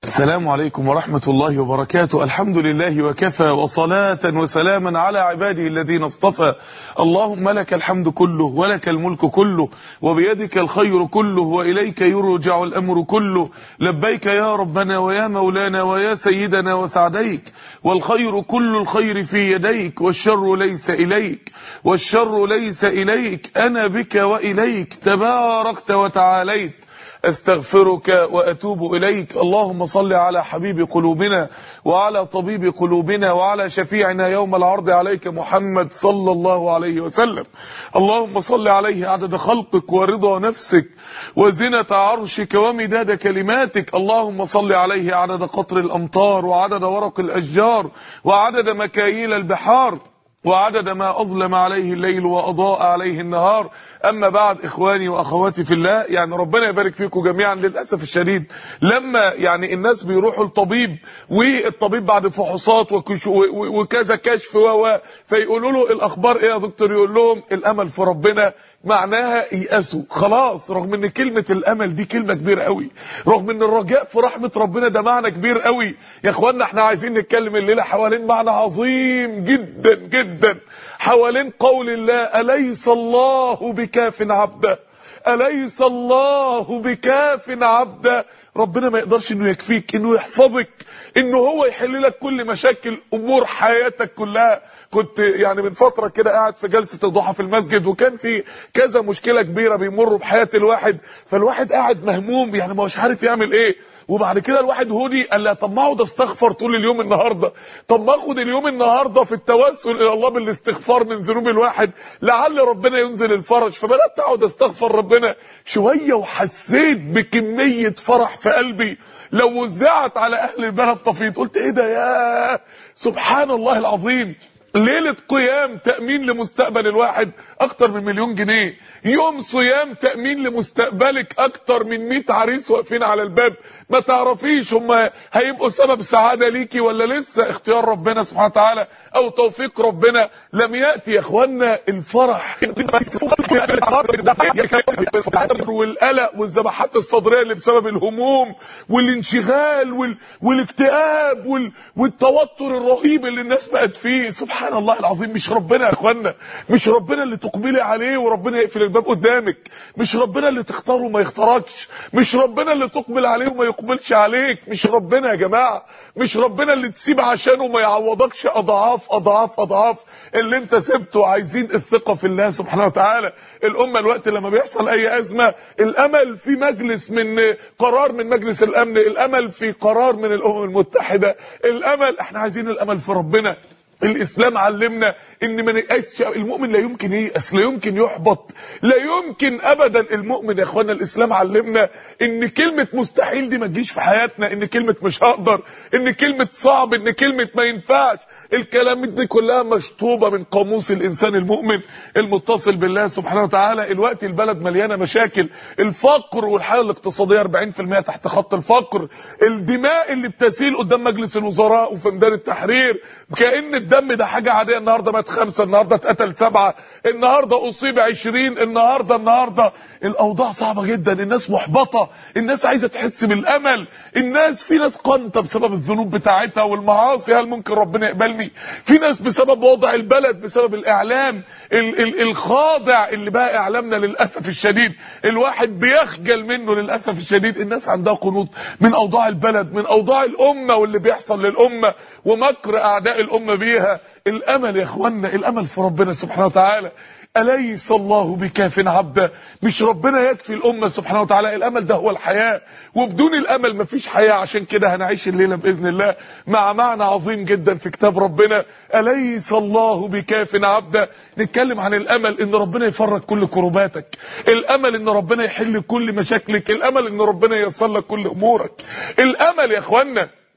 السلام عليكم ورحمة الله وبركاته. الحمد لله وكفى، وصلاة وسلاما على عباده الذين اصطفى. اللهم لك الحمد كله ولك الملك كله وبيدك الخير كله وإليك يرجع الأمر كله. لبيك يا ربنا ويا مولانا ويا سيدنا وسعديك، والخير كل الخير في يديك، والشر ليس إليك والشر ليس إليك. أنا بك وإليك تباركت وتعاليت، استغفرك واتوب اليك. اللهم صل على حبيب قلوبنا وعلى طبيب قلوبنا وعلى شفيعنا يوم العرض عليك محمد صلى الله عليه وسلم. اللهم صل عليه عدد خلقك ورضا نفسك وزنة عرشك ومداد كلماتك. اللهم صل عليه عدد قطر الامطار وعدد ورق الاشجار وعدد مكاييل البحار وعدد ما أظلم عليه الليل وأضاء عليه النهار. أما بعد، إخواني وأخواتي في الله، يعني ربنا يبارك فيكم جميعا. للأسف الشديد لما يعني الناس بيروحوا الطبيب، والطبيب بعد فحوصات وكذا كشف فيقولوا له الأخبار إيه يا دكتور؟ يقول لهم الأمل في ربنا، معناها ييأسوا خلاص. رغم ان كلمة الامل دي كلمة كبيرة قوي، رغم ان الرجاء في رحمة ربنا ده معنى كبير قوي. يا اخوانا احنا عايزين نتكلم الليلة حوالين معنى عظيم جدا جدا، حوالين قول الله: أليس الله بكاف عبده، أليس الله بكاف عبده. ربنا ما يقدرش انه يكفيك، انه يحفظك، انه هو يحل لك كل مشاكل امور حياتك كلها. كنت يعني من فترة كده قاعد في جلسة الضحى في المسجد، وكان في كذا مشكلة كبيرة بيمروا بحياة الواحد، فالواحد قاعد مهموم يعني مش عارف يعمل ايه. وبعد كده الواحد هدي قال لا، طب ما اقعد استغفر طول اليوم النهارده، طب ما اخد اليوم النهارده في التوسل الى الله بالاستغفار من ذنوب الواحد، لعل ربنا ينزل الفرج. فبدات اقعد استغفر ربنا شويه، وحسيت بكميه فرح في قلبي لو وزعت على اهل البلد طفيت. قلت ايه ده؟ يا سبحان الله العظيم، ليلة قيام تأمين لمستقبل الواحد أكتر من 1,000,000 جنيه، يوم صيام تأمين لمستقبلك أكتر من 100 عريس واقفين على الباب. ما تعرفيش هم هيبقوا سبب سعادة ليكي ولا لسه اختيار ربنا سبحانه وتعالى أو توفيق ربنا لم يأتي. يا اخوانا الفرح والقلق والذبحات الصدرية اللي بسبب الهموم والانشغال والاكتئاب والتوتر الرهيب اللي الناس بقت فيه، سبحان الله العظيم. مش ربنا يا اخوانا، مش ربنا اللي تقبلي عليه وربنا يقفل الباب قدامك، مش ربنا اللي تختاره وما يختاركش، مش ربنا اللي تقبل عليه وما يقبلش عليك، مش ربنا يا جماعه، مش ربنا اللي تسيب عشانه وما يعوضكش اضعاف اضعاف اضعاف اللي انت سبته. عايزين الثقه في الله سبحانه وتعالى. الامه الوقت لما بيحصل اي ازمه، الامل في مجلس من قرار من مجلس الامن، الامل في قرار من الامم المتحده، الامل احنا عايزين الامل في ربنا. الاسلام علمنا ان ما نيأسش، المؤمن لا يمكن ييأس، لا يمكن يحبط، لا يمكن ابدا. المؤمن يا اخوانا الاسلام علمنا ان كلمه مستحيل دي ما تجيش في حياتنا، ان كلمه مش هقدر، ان كلمه صعب، ان كلمه ما ينفعش، الكلام دي كلها مشطوبه من قاموس الانسان المؤمن المتصل بالله سبحانه وتعالى. الوقت البلد مليانه مشاكل، الفقر والحاله الاقتصاديه 40% تحت خط الفقر، الدماء اللي بتسيل قدام مجلس الوزراء وفي ميدان التحرير كأن الدم ده حاجة عادية. النهاردة مات 5، النهاردة اتقتل 7، النهاردة أصيب 20، النهاردة الأوضاع صعبة جدا، الناس محبطة، الناس عايزة تحس بالأمل، الناس في ناس قنطة بسبب الذنوب بتاعتها والمعاصي، هل ممكن ربنا يقبلني؟ في ناس بسبب وضع البلد، بسبب الإعلام الخاضع اللي بقى إعلامنا للأسف الشديد الواحد بيخجل منه للأسف الشديد. الناس عندها قنوط من أوضاع البلد، من أوضاع الأمة واللي بيحصل للأمة ومكر أعداء الأمة بيها. الامل يا اخوانا، الامل في ربنا سبحانه وتعالى. أليس الله بكاف عبده، مش ربنا يكفي الأمة سبحانه وتعالى. الأمل ده هو الحياة، وبدون الأمل مفيش حياة. عشان كده هنعيش الليلة بإذن الله مع معنى عظيم جدا في كتاب ربنا: أليس الله بكاف عبده. نتكلم عن الأمل، إن ربنا يفرج كل كرباتك، الأمل إن ربنا يحل كل مشاكلك، الأمل إن ربنا ييسر لك كل أمورك. الأمل يا إخوانا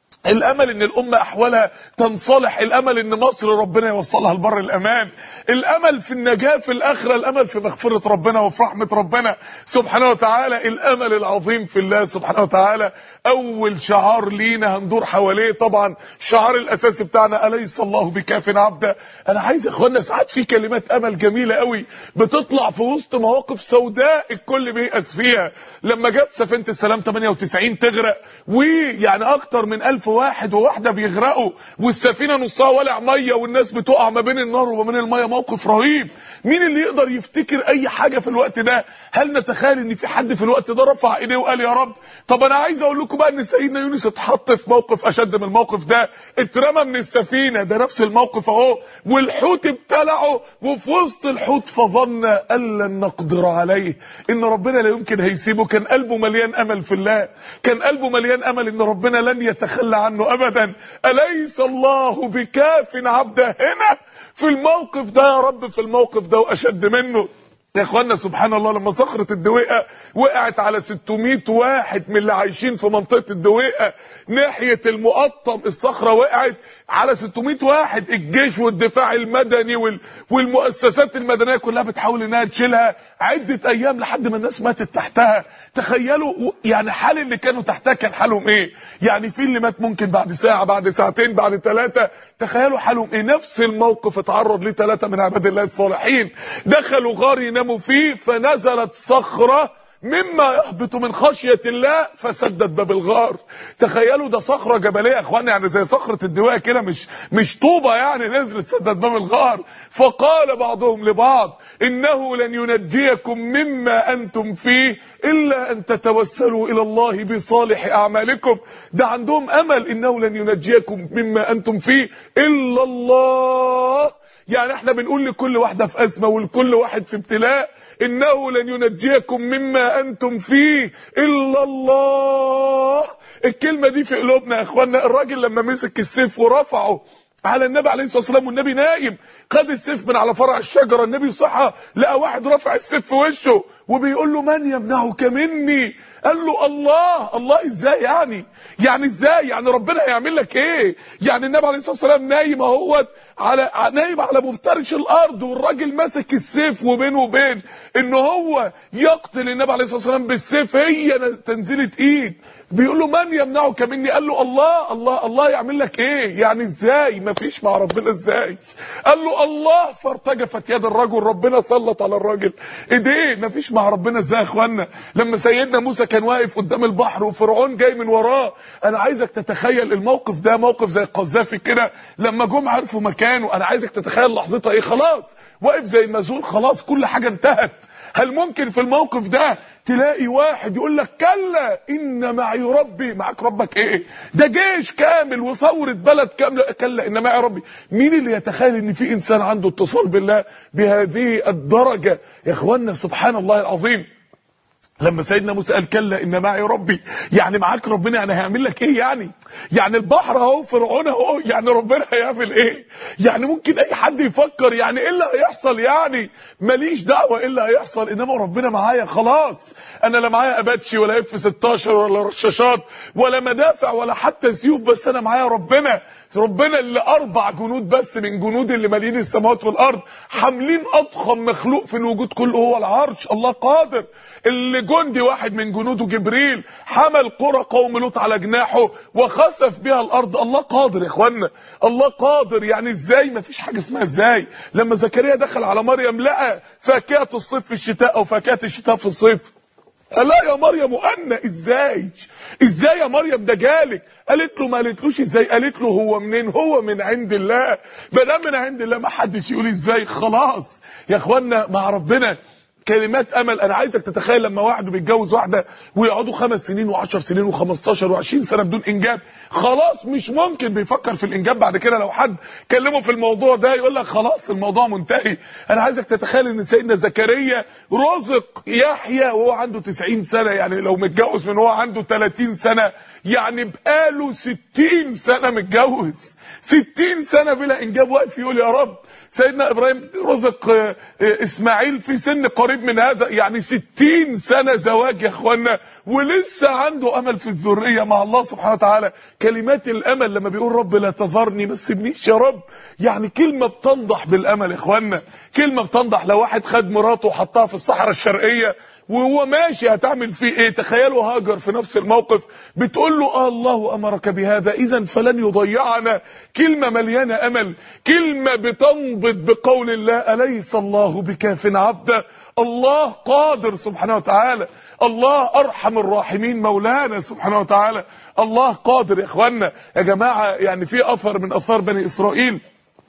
الامل ان الامه احوالها تنصلح، الامل ان مصر ربنا يوصلها لبر الامان، الامل في النجاه في الاخره، الامل في مغفره ربنا وفي رحمه ربنا سبحانه وتعالى، الامل العظيم في الله سبحانه وتعالى. اول شعار لينا هندور حواليه طبعا الشعار الاساسي بتاعنا اليس الله بكاف عبده. انا عايز يا اخوانا ساعات في كلمات امل جميله قوي بتطلع في وسط مواقف سوداء الكل بيأس فيها. لما جت سفينه السلام 98 تغرق، ويعني اكتر من 1000 واحد وواحده بيغرقوا، والسفينه نصها ولع ميه والناس بتقع ما بين النار وما بين الميه، موقف رهيب. مين اللي يقدر يفتكر اي حاجه في الوقت ده؟ هل نتخيل ان في حد في الوقت ده رفع ايديه وقال يا رب؟ طب انا عايز اقول لكم بقى ان سيدنا يونس اتحط في موقف اشد من الموقف ده، اترمى من السفينه، ده نفس الموقف اهو، والحوت ابتلعه، وفي وسط الحوت فظن ان لن نقدر عليه، ان ربنا لا يمكن هيسيبه. كان قلبه مليان امل في الله، كان قلبه مليان امل ان ربنا لن يتخلى عنه ابدا. اليس الله بكاف عبده، هنا في الموقف ده يا رب، في الموقف ده واشد منه. يا اخوانا سبحان الله، لما صخرة الدويقة وقعت على 600 واحد من اللي عايشين في منطقة الدويقة ناحية المقطم، الصخرة وقعت على 600 واحد، الجيش والدفاع المدني والمؤسسات المدنية كلها بتحاول انها تشيلها عدة ايام لحد ما الناس ماتت تحتها. تخيلوا يعني حال اللي كانوا تحتها كان حالهم ايه؟ يعني في اللي مات ممكن بعد ساعة، بعد ساعتين، بعد 3. تخيلوا حالهم ايه. نفس الموقف اتعرض ليه 3 من عباد الله الصالحين، دخلوا غار يناموا فيه، فنزلت صخرة مما يهبط من خشية الله فسدت باب الغار. تخيلوا ده صخرة جبلية يا اخواني، يعني زي صخرة الدواء كده، مش طوبة يعني، نزلت سدت باب الغار. فقال بعضهم لبعض انه لن ينجيكم مما انتم فيه الا ان تتوسلوا الى الله بصالح اعمالكم. ده عندهم امل، انه لن ينجيكم مما انتم فيه الا الله. يعني احنا بنقول لكل واحدة في أزمة ولكل واحد في ابتلاء إنه لن ينجيكم مما أنتم فيه إلا الله. الكلمة دي في قلوبنا يا اخوانا. الراجل لما مسك السيف ورفعه على النبي عليه الصلاه والسلام والنبي نايم، خد السيف من على فرع الشجره، النبي صحى لقى واحد رافع السيف في وشه وبيقول له من يمنعك مني؟ قال له الله. الله ازاي يعني ازاي يعني ربنا هيعمل لك ايه؟ يعني النبي عليه الصلاه والسلام نايم اهوت نايم على مفترش الارض، والراجل ماسك السيف، وبينه وبين ان هو يقتل النبي عليه الصلاه والسلام بالسيف هي تنزيله ايد. بيقول له من يمنعك مني؟ قال له الله. الله يعمل لك ايه؟ يعني ازاي مفيش مع ربنا ازاي؟ قال له الله. فارتجفت يد الرجل، ربنا سلط على الراجل ايديه. مفيش مع ربنا ازاي يا اخوانا؟ لما سيدنا موسى كان واقف قدام البحر وفرعون جاي من وراه، انا عايزك تتخيل الموقف ده موقف زي القذافي كده، لما جم عرفوا مكانه، انا عايزك تتخيل لحظتها ايه. خلاص واقف زي المزول، خلاص كل حاجه انتهت. هل ممكن في الموقف ده تلاقي واحد يقول لك كلا ان معي ربي؟ معاك ربك ايه؟ ده جيش كامل وثورة بلد كاملة. كلا ان معي ربي. مين اللي يتخيل ان في انسان عنده اتصال بالله بهذه الدرجة يا اخوانا؟ سبحان الله العظيم. لما سيدنا موسى قال كلا ان معي ربي، يعني معاك ربنا، يعني هيعمل لك ايه؟ يعني البحر اهو، فرعون اهو، يعني ربنا هيعمل ايه؟ يعني ممكن اي حد يفكر يعني ايه اللي هيحصل؟ يعني ماليش دعوه ايه اللي هيحصل، انما ربنا معايا خلاص. انا لا معايا اباتشي ولا اف 16 ولا رشاشات ولا مدافع ولا حتى سيوف، بس انا معايا ربنا اللي 4 جنود بس من جنود اللي مالين السماوات والارض، حاملين اضخم مخلوق في الوجود كله هو العرش. الله قادر. اللي جندي واحد من جنوده جبريل حمل قرى قوم لوط على جناحه وخسف بها الارض. الله قادر يا اخوانا، الله قادر. يعني ازاي؟ مفيش حاجه اسمها ازاي. لما زكريا دخل على مريم لقى فاكهه الصيف في الشتاء او فاكهه الشتاء في الصيف، قال لا يا مريم أنا ازاي يا مريم ده جالك؟ قالت له، ما قالتلوش ازاي، قالت له هو منين؟ هو من عند الله. ما دام من عند الله ما حدش يقول ازاي. خلاص يا اخوانا مع ربنا كلمات امل. انا عايزك تتخيل لما واحد بيتجوز واحده ويقعدوا 5 سنين و10 سنين و15 و20 سنه بدون انجاب، خلاص مش ممكن بيفكر في الانجاب بعد كده. لو حد كلمه في الموضوع ده يقول لك خلاص الموضوع منتهي. انا عايزك تتخيل ان سيدنا زكريا رزق يحيى وهو عنده 90 سنه، يعني لو متجوز من هو عنده 30 سنه، يعني بقاله 60 سنه متجوز، 60 سنه بلا انجاب، واقف يقول يا رب. سيدنا ابراهيم رزق اسماعيل في سن قريب قريب من هذا، يعني 60 سنة زواج يا اخوانا، ولسه عنده امل في الذرية مع الله سبحانه وتعالى. كلمات الامل لما بيقول رب لا تذرني ما تسيبنيش يا رب، يعني كلمة بتنضح بالامل يا اخوانا، كلمة بتنضح. لو واحد خد مراته وحطها في الصحراء الشرقية وهو ماشي هتعمل فيه ايه؟ تخيلوا هاجر في نفس الموقف بتقول له الله امرك بهذا اذا فلن يضيعنا. كلمة مليانة امل، كلمة بتنبض بقول الله اليس الله بكاف عبده. الله قادر سبحانه وتعالى، الله ارحم الراحمين مولانا سبحانه وتعالى، الله قادر يا اخوانا. يا جماعة يعني في اثر من اثار بني اسرائيل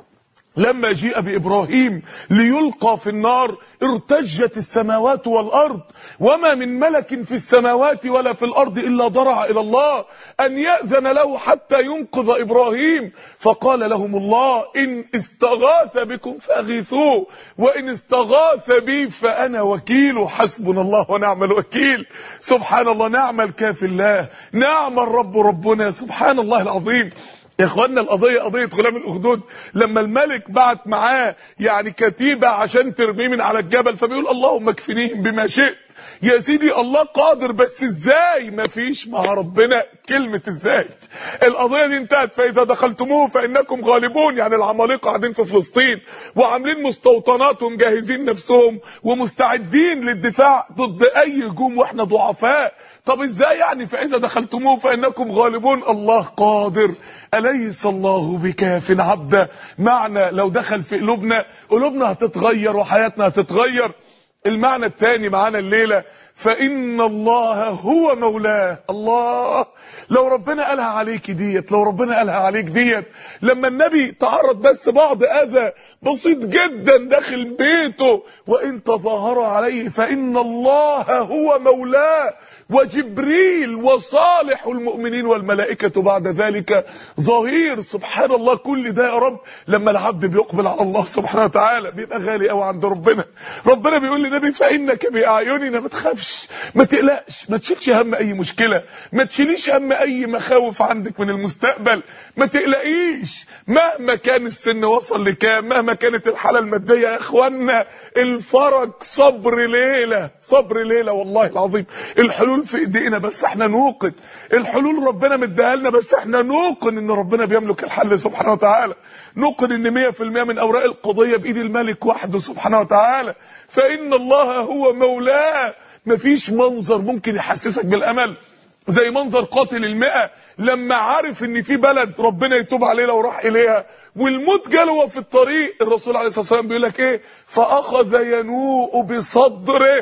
لما جيء بإبراهيم ليلقى في النار ارتجت السماوات والأرض وما من ملك في السماوات ولا في الأرض إلا ضرع إلى الله أن يأذن له حتى ينقذ إبراهيم. فقال لهم الله إن استغاث بكم فأغيثوه وإن استغاث بي فأنا وكيل، حسبنا الله ونعم الوكيل. سبحان الله، نعم الكافي الله، نعم الرب ربنا، سبحان الله العظيم. يا اخوانا القضيه قضيه غلام الاخدود، لما الملك بعت معاه يعني كتيبه عشان ترميه من على الجبل، فبيقول اللهم اكفنيهم بما شئت. يا سيدي الله قادر، بس ازاي؟ مفيش مع ربنا كلمه ازاي. القضيه دي انتهت، فاذا دخلتموه فانكم غالبون. يعني العمالقه قاعدين في فلسطين وعاملين مستوطنات ومجهزين نفسهم ومستعدين للدفاع ضد اي هجوم واحنا ضعفاء. طب ازاي يعني؟ فاذا دخلتموه فانكم غالبون، الله قادر. اليس الله بكاف عبده، معنى لو دخل في قلوبنا هتتغير وحياتنا هتتغير. المعنى الثاني معانا الليله فإن الله هو مولاه. الله، لو ربنا قالها عليك ديت، لو ربنا قالها عليك ديت، لما النبي تعرض بس بعض اذى بسيط جدا داخل بيته، وان تظاهر عليه فإن الله هو مولاه وجبريل وصالح المؤمنين والملائكة بعد ذلك ظهير. سبحان الله، كل ده يا رب لما العبد بيقبل على الله سبحانه وتعالى بيبقى غالي قوي عند ربنا. ربنا بيقول للنبي فإنك بأعيننا، ما تخافش، ما تقلقش، ما تشيلش هم اي مشكلة، ما تشيليش هم اي مخاوف عندك من المستقبل، ما تقلقيش مهما كان السن وصل لكام، مهما كانت الحالة المادية. يا اخوانا الفرج صبر ليلة، صبر ليلة والله العظيم. الحلول في ايدينا بس احنا نوقن، الحلول ربنا مديها لنا بس احنا نوقن ان ربنا بيملك الحل سبحانه وتعالى، نوقن ان 100% من اوراق القضية بايد الملك وحده سبحانه وتعالى. فإن الله هو مولاه. مفيش منظر ممكن يحسسك بالامل زي منظر قاتل المئة لما عارف ان في بلد ربنا يتوب عليه لو راح اليها والموت جاله وهو في الطريق. الرسول عليه الصلاه والسلام بيقول لك ايه؟ فاخذ ينوء بصدره،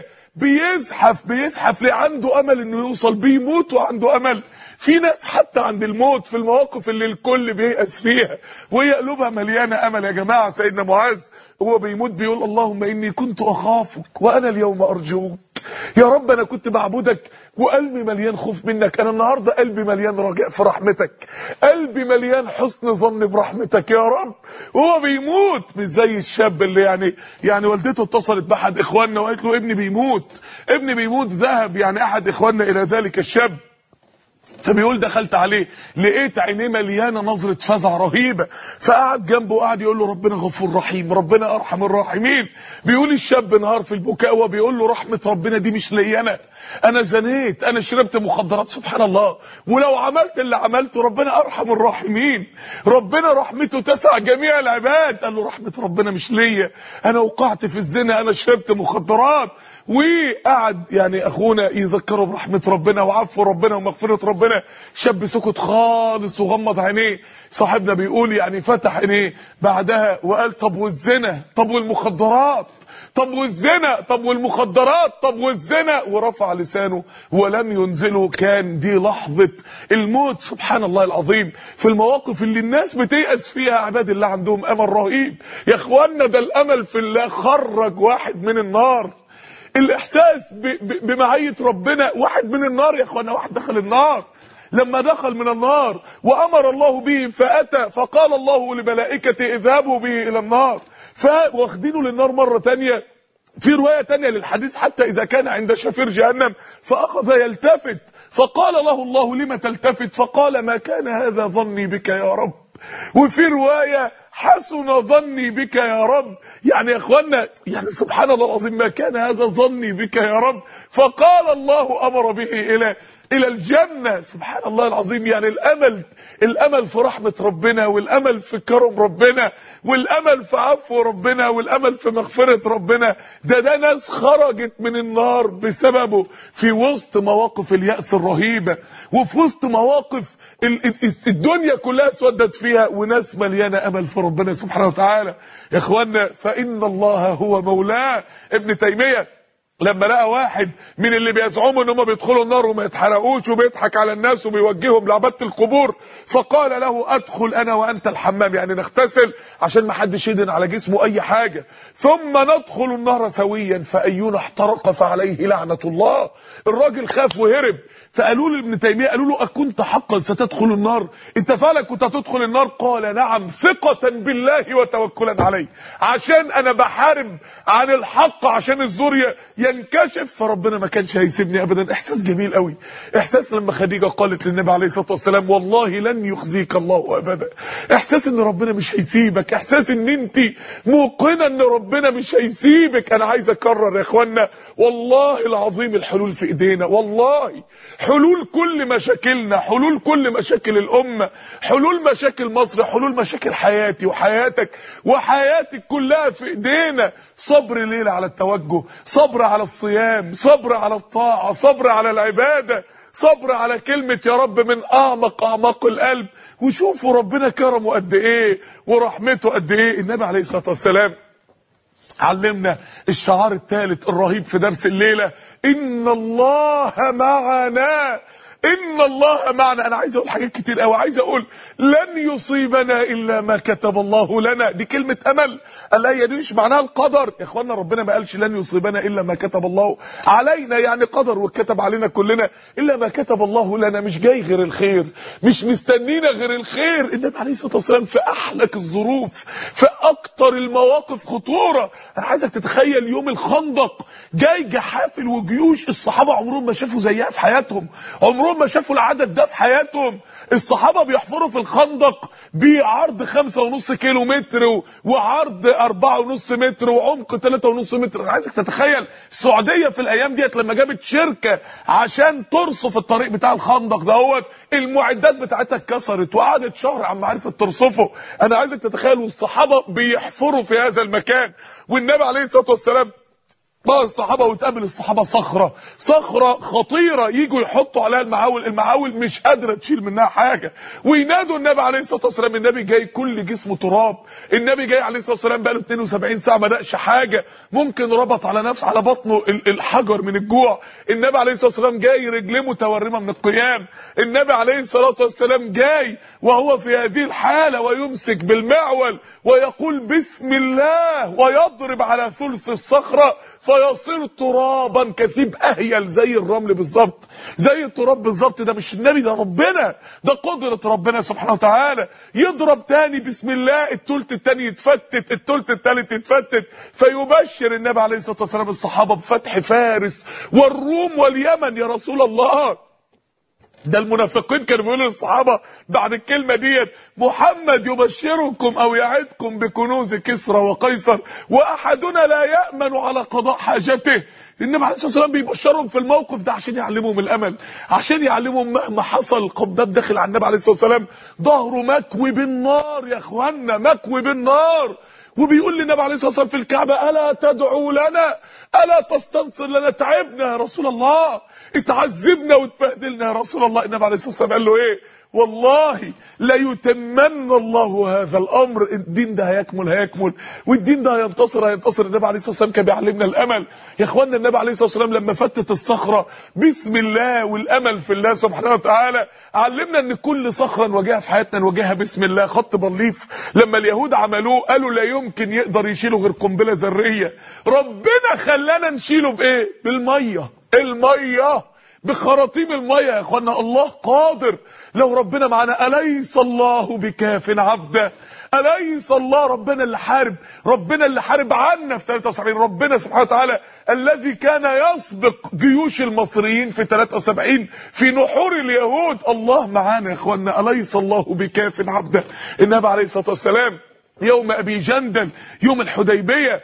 بيزحف ليه؟ عنده امل انه يوصل، بيموت وعنده امل. في ناس حتى عند الموت في المواقف اللي الكل بييأس فيها وهي قلوبها مليانه امل. يا جماعه سيدنا معاذ هو بيموت بيقول اللهم اني كنت اخافك وانا اليوم ارجوك. يا رب انا كنت بعبدك وقلبي مليان خوف منك، انا النهارده قلبي مليان رجاء في رحمتك، قلبي مليان حسن ظن برحمتك يا رب. هو بيموت مش زي الشاب اللي يعني والدته اتصلت باحد اخواننا وقالت له ابني بيموت ذهب يعني احد اخواننا الى ذلك الشاب، فبيقول دخلت عليه لقيت عينيه مليانه نظره فزع رهيبه، فقعد جنبه وقعد يقول له ربنا غفور رحيم، ربنا ارحم الراحمين. بيقول الشاب نهار في البكاء وبيقول له رحمه ربنا دي مش لي انا زنيت، انا شربت مخدرات، سبحان الله، ولو عملت اللي عملته ربنا ارحم الراحمين، ربنا رحمته تسع جميع العباد. قال له رحمه ربنا مش ليا، انا وقعت في الزنا، انا شربت مخدرات. وقعد يعني اخونا يذكره برحمه ربنا وعفو ربنا ومغفره ربنا. شاب سكت خالص وغمض عينيه. صاحبنا بيقول يعني فتح عينيه بعدها وقال طب والزنا، طب والمخدرات، طب والزنا، طب والمخدرات، طب والزنا، ورفع لسانه ولم ينزله. كان دي لحظه الموت. سبحان الله العظيم. في المواقف اللي الناس بتيأس فيها عباد الله عندهم امل رهيب. يا اخوانا ده الامل في الله خرج واحد من النار. الاحساس بمعية ربنا، واحد من النار يا اخوانا، واحد دخل النار. لما دخل من النار وامر الله به فاتى فقال الله لملائكته اذهبوا به الى النار، فواخدينه للنار مره ثانيه. في روايه ثانيه للحديث حتى اذا كان عند شفير جهنم فاخذ يلتفت فقال له الله لم تلتفت؟ فقال ما كان هذا ظني بك يا رب. وفي روايه حسن ظني بك يا رب. يعني يا اخوانا، يعني سبحان الله العظيم، ما كان هذا ظني بك يا رب، فقال الله امر به الى الجنه. سبحان الله العظيم. يعني الامل في رحمه ربنا، والامل في كرم ربنا، والامل في عفو ربنا، والامل في مغفره ربنا. ده ناس خرجت من النار بسببه في وسط مواقف اليأس الرهيبه، وفي وسط مواقف الدنيا كلها اسودت فيها، وناس مليانه امل في ربنا سبحانه وتعالى. يا اخوانا، فان الله هو مولاه. ابن تيميه لما لقى واحد من اللي بيزعموا ان هم بيدخلوا النار وما يتحرقوش، وبيضحك على الناس وبيوجههم لعباده القبور، فقال له ادخل انا وانت الحمام، يعني نغتسل عشان ما حدش يدهن على جسمه اي حاجه، ثم ندخل النار سويا، فاينا احترق فعليه لعنه الله. الراجل خاف وهرب. فقالوا له ابن تيميه، قالوا له اكنت حقا ستدخل النار؟ انت فعلا كنت هتدخل النار؟ قال نعم، ثقه بالله وتوكلا عليه، عشان انا بحارب عن الحق، عشان الزور ينكشف، فربنا ما كانش هيسيبني ابدا. احساس جميل قوي. احساس لما خديجه قالت للنبي عليه الصلاه والسلام والله لن يخزيك الله ابدا. احساس ان ربنا مش هيسيبك، احساس ان انت موقنه ان ربنا مش هيسيبك. انا عايز اكرر يا اخوانا، والله العظيم الحلول في ايدينا، والله حلول كل مشاكلنا، حلول كل مشاكل الامه، حلول مشاكل مصر، حلول مشاكل حياتي وحياتك وحياتك كلها في ايدينا. صبر ليله على التوجه، صبر على الصيام، صبر على الطاعه، صبر على العباده، صبر على كلمه يا رب من اعمق اعماق القلب. وشوفوا ربنا كرمه قد ايه ورحمته قد ايه. النبي عليه الصلاه والسلام علمنا الشعار الثالث الرهيب في درس الليله: ان الله معنا. ان الله معنا. انا عايز اقول حاجات كتير قوي، عايز اقول لن يصيبنا الا ما كتب الله لنا. دي كلمه امل. الايه دي مش معناها القدر يا اخوانا. ربنا ما قالش لن يصيبنا الا ما كتب الله علينا، يعني قدر وكتب علينا كلنا، الا ما كتب الله لنا. مش جاي غير الخير، مش مستنينا غير الخير. النبي عليه الصلاه والسلام في احلك الظروف، في اكتر المواقف خطوره. انا عايزك تتخيل يوم الخندق، جاي جحافل وجيوش الصحابه عمرهم ما شافوا زيها في حياتهم، عمرهم ما شافوا العدد ده في حياتهم. الصحابه بيحفروا في الخندق بعرض 5.5 كيلو متر وعرض 4.5 متر وعمق 3.5 متر. انا عايزك تتخيل السعوديه في الايام ديت لما جابت شركه عشان ترصف الطريق بتاع الخندق دهوت، المعدات بتاعتها اتكسرت وقعدت شهر عما عرفت ترصفه. انا عايزك تتخيل والصحابه بيحفروا في هذا المكان، والنبي عليه الصلاه والسلام بقى الصحابه وتقابل الصحابه صخره خطيره، يجوا يحطوا عليها المعاول مش قادره تشيل منها حاجه، وينادوا النبي عليه الصلاه والسلام. النبي جاي كل جسمه تراب، النبي جاي عليه الصلاه والسلام بقى له 72 ساعه ما دقش حاجه، ممكن ربط على نفسه على بطنه الحجر من الجوع. النبي عليه الصلاه والسلام جاي رجليه متورمه من القيام. النبي عليه الصلاه والسلام جاي وهو في هذه الحاله، ويمسك بالمعول ويقول بسم الله، ويضرب على ثلث الصخره فيصير ترابا كثيب اهيل زي الرمل بالظبط، زي التراب بالظبط. ده مش النبي، ده ربنا، ده قدرة ربنا سبحانه وتعالى. يضرب تاني بسم الله، الثلث التاني يتفتت، الثلث التالت يتفتت، فيبشر النبي عليه الصلاة والسلام الصحابة بفتح فارس والروم واليمن. يا رسول الله، ده المنافقين كانوا بيقولوا للصحابه بعد الكلمه ديت: محمد يبشركم او يعدكم بكنوز كسرى وقيصر، واحدنا لا يامن على قضاء حاجته. النبي عليه الصلاه والسلام بيبشرهم في الموقف ده عشان يعلمهم الامل، عشان يعلمهم مهما حصل. القباب داخل على النبي عليه الصلاه والسلام ظهره مكوي بالنار يا اخوانا، مكوي بالنار، وبيقول للنبي عليه الصلاه والسلام في الكعبه: الا تدعو لنا، الا تستنصر لنا، تعبنا يا رسول الله، اتعذبنا واتبهدلنا يا رسول الله. النبي عليه الصلاه والسلام قال له ايه؟ والله ليتمن الله هذا الامر. الدين ده هيكمل، والدين ده هينتصر. النبي عليه الصلاه والسلام كان بيعلمنا الامل يا اخوانا. النبي عليه الصلاه والسلام لما فتت الصخره بسم الله والامل في الله سبحانه وتعالى، علمنا ان كل صخره نواجهها في حياتنا نواجهها بسم الله. خط بليف لما اليهود عملوه قالوا لا يمكن يقدر يشيله غير قنبله ذريه، ربنا خلانا نشيله بايه؟ بالميه، بخراطيم الميه يا اخوانا. الله قادر لو ربنا معانا. اليس الله بكاف عبده؟ اليس الله ربنا اللي حارب عنا في 73. ربنا سبحانه وتعالى الذي كان يسبق جيوش المصريين في 73 في نحور اليهود. الله معانا يا اخوانا. اليس الله بكاف عبده؟ النبي عليه الصلاه والسلام يوم ابي جندل، يوم الحديبيه.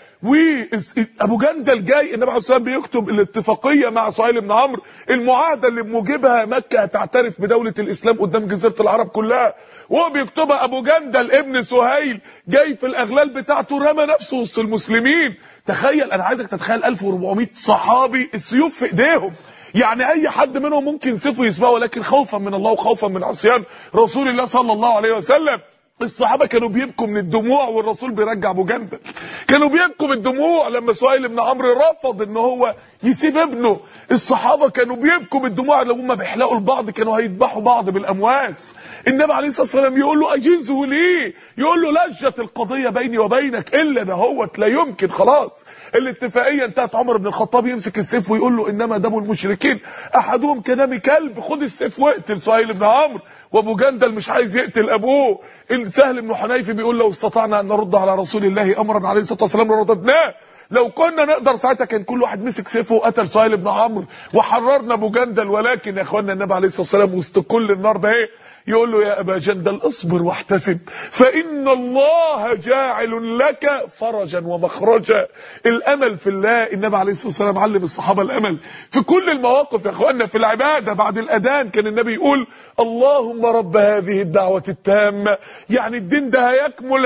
وابو جندل جاي، النبي عليه الصلاه والسلام بيكتب الاتفاقيه مع سهيل بن عمرو، المعاهده اللي بموجبها مكه هتعترف بدوله الاسلام قدام جزيره العرب كلها، وهو بيكتبها ابو جندل ابن سهيل جاي في الاغلال بتاعته رمى نفسه وسط المسلمين. تخيل، انا عايزك تتخيل 1400 صحابي السيوف في ايديهم، يعني اي حد منهم ممكن سيفه يسبقه، ولكن خوفا من الله وخوفا من عصيان رسول الله صلى الله عليه وسلم الصحابه كانوا بيبكوا من الدموع والرسول بيرجع ابو جندل. كانوا بيبكوا من الدموع لما سهيل بن عمرو رفض ان هو يسيب ابنه. الصحابه كانوا بيبكوا من الدموع، لو هم بيحلقوا لبعض كانوا هيذبحوا بعض بالامواس. النبي عليه الصلاه والسلام يقول له اجزه ليه؟ يقول له لجت القضيه بيني وبينك الا دهوت، لا يمكن، خلاص الاتفاقيه انتهت. عمر بن الخطاب يمسك السيف ويقول له انما دم المشركين احدهم كدم كلب، خد السيف واقتل سهيل بن عمرو. وابو جندل مش عايز يقتل ابوه. سهل بن حنيف بيقول لو استطعنا ان نرد على رسول الله امرا عليه الصلاه والسلام لرددناه، لو كنا نقدر ساعتها كان كل واحد مسك سيفه وقتل سهيل بن عمرو وحررنا ابو جندل. ولكن يا اخوانا النبي عليه الصلاه والسلام وسط كل النار ده ايه؟ يقول له يا ابا جندل اصبر واحتسب فان الله جاعل لك فرجا ومخرجا. الامل في الله. النبي عليه الصلاه والسلام علم الصحابه الامل في كل المواقف. يا اخوانا في العباده بعد الاذان كان النبي يقول اللهم رب هذه الدعوه التامه، يعني الدين ده هيكمل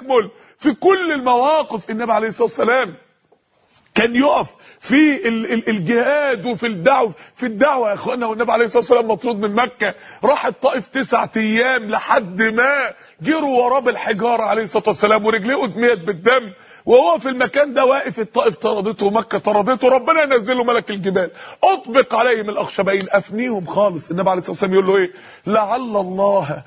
في كل المواقف. النبي عليه الصلاه والسلام كان يقف في الجهاد وفي الدعوه يا اخوانا. والنبي عليه الصلاه والسلام مطرود من مكه، راح الطائف 9 ايام لحد ما جروا وراه بالحجاره عليه الصلاه والسلام ورجليه ادميت بالدم، وهو في المكان ده واقف. الطائف طردته ومكه طردته، ربنا ينزل له ملك الجبال اطبق عليهم الاخشبين افنيهم خالص. النبي عليه الصلاه والسلام يقول له ايه؟ لعل الله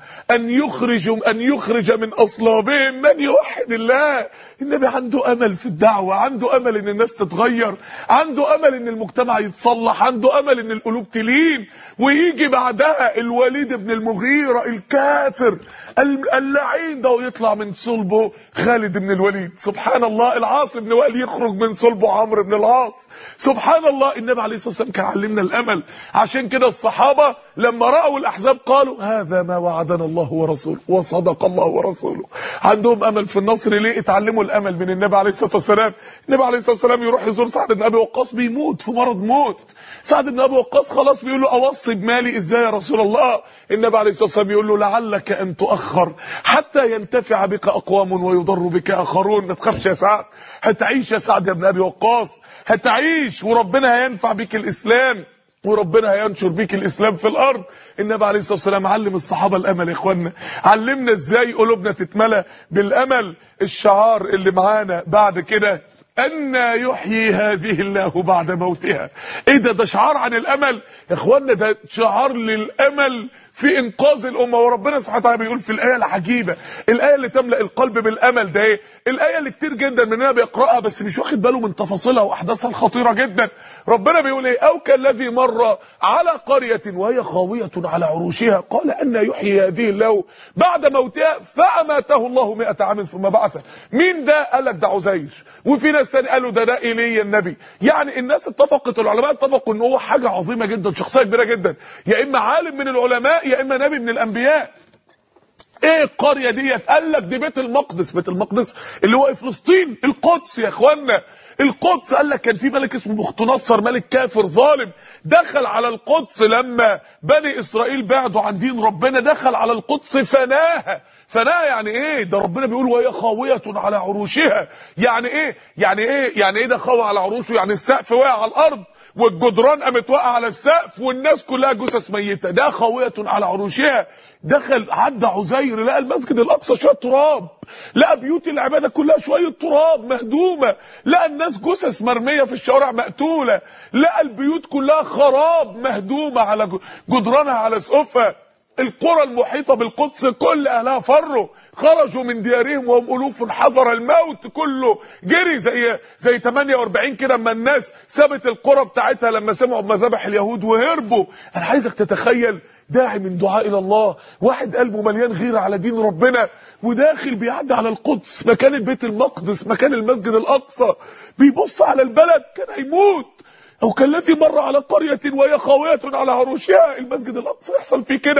ان يخرج من اصلابهم من يوحد الله. النبي عنده امل في الدعوه، عنده امل ان الناس تتغير، عنده امل ان المجتمع يتصلح، عنده امل ان القلوب تلين. ويجي بعدها الوليد بن المغيره الكافر اللعين ده ويطلع من صلبه خالد بن الوليد. سبحان الله. العاص بن وائل يخرج من صلبه عمرو بن العاص. سبحان الله. النبي عليه الصلاه والسلام كان علمنا الامل. عشان كده الصحابه لما راوا الاحزاب قالوا هذا ما وعدنا الله ورسوله وصدق الله ورسوله. عندهم امل في النصر. ليه؟ اتعلموا الامل من النبي عليه الصلاه والسلام. النبي عليه الصلاه والسلام يروح يزور سعد بن ابي وقاص بيموت في مرض موت. سعد بن ابي وقاص خلاص بيقول له اوصي بمالي ازاي يا رسول الله؟ النبي عليه الصلاه والسلام يقول له لعلك ان تؤخر حتى ينتفع بك اقوام ويضر بك اخرون. ما تخافش يا سعد، هتعيش يا سعد يا ابن ابي وقاص، هتعيش وربنا هينفع بك الاسلام وربنا هينشر بيك الاسلام في الارض. النبي عليه الصلاه والسلام علم الصحابه الامل. يا اخوانا علمنا ازاي قلوبنا تتملى بالامل. الشعار اللي معانا بعد كده أن يحيي هذه الله بعد موتها. ايه ده شعار عن الامل يا اخوانا، ده شعار للامل في انقاذ الامه. وربنا سبحانه وتعالى بيقول في الايه العجيبه، الايه اللي تملا القلب بالامل ده ايه؟ الايه اللي كتير جدا مننا بيقراها بس مش واخد باله من تفاصيلها واحداثها الخطيره جدا. ربنا بيقول ايه؟ او كالذي مر على قريه وهي خاويه على عروشها قال ان يحيي هذه الله بعد موتها فاماته الله 100 عام ثم بعثه. مين ده؟ قال لك ده عزير. وفي ناس ثاني قالوا ده ايليا النبي. يعني الناس اتفقت، العلماء اتفقوا ان هو حاجه عظيمه جدا، شخصيه كبيره جدا، يا اما عالم من العلماء يا اما نبي من الانبياء. ايه القريه ديت؟ قال لك دي بيت المقدس. بيت المقدس اللي هو فلسطين، القدس يا اخوانا. القدس قال لك كان في ملك اسمه بخت نصر، ملك كافر ظالم، دخل على القدس لما بني اسرائيل بعدوا عن دين ربنا، دخل على القدس فناها. يعني ايه؟ ده ربنا بيقول وهي خاويه على عروشها. يعني ايه ده خاويه على عروشه؟ يعني السقف وقع على الارض والجدران قامت واقعه على السقف والناس كلها جثث ميته. ده خاويه على عروشها. دخل عدى عزير لقى المسجد الاقصى شويه تراب، لقى بيوت العباده كلها شويه تراب مهدومه، لقى الناس جثث مرميه في الشوارع مقتوله، لقى البيوت كلها خراب مهدومه على جدرانها على سقوفها. القرى المحيطه بالقدس كل اهلها فروا، خرجوا من ديارهم وهم الوف حذر الموت، كله جري زي 48 كده اما الناس سابت القرى بتاعتها لما سمعوا بمذابح اليهود وهربوا. انا عايزك تتخيل داعي من دعاء الى الله، واحد قلبه مليان غيره على دين ربنا وداخل بيعدي على القدس مكان البيت المقدس مكان المسجد الاقصى، بيبص على البلد كان هيموت. او كالذي مر على قريه وهي خاويه على عروشها. المسجد الاقصى يحصل فيه كده،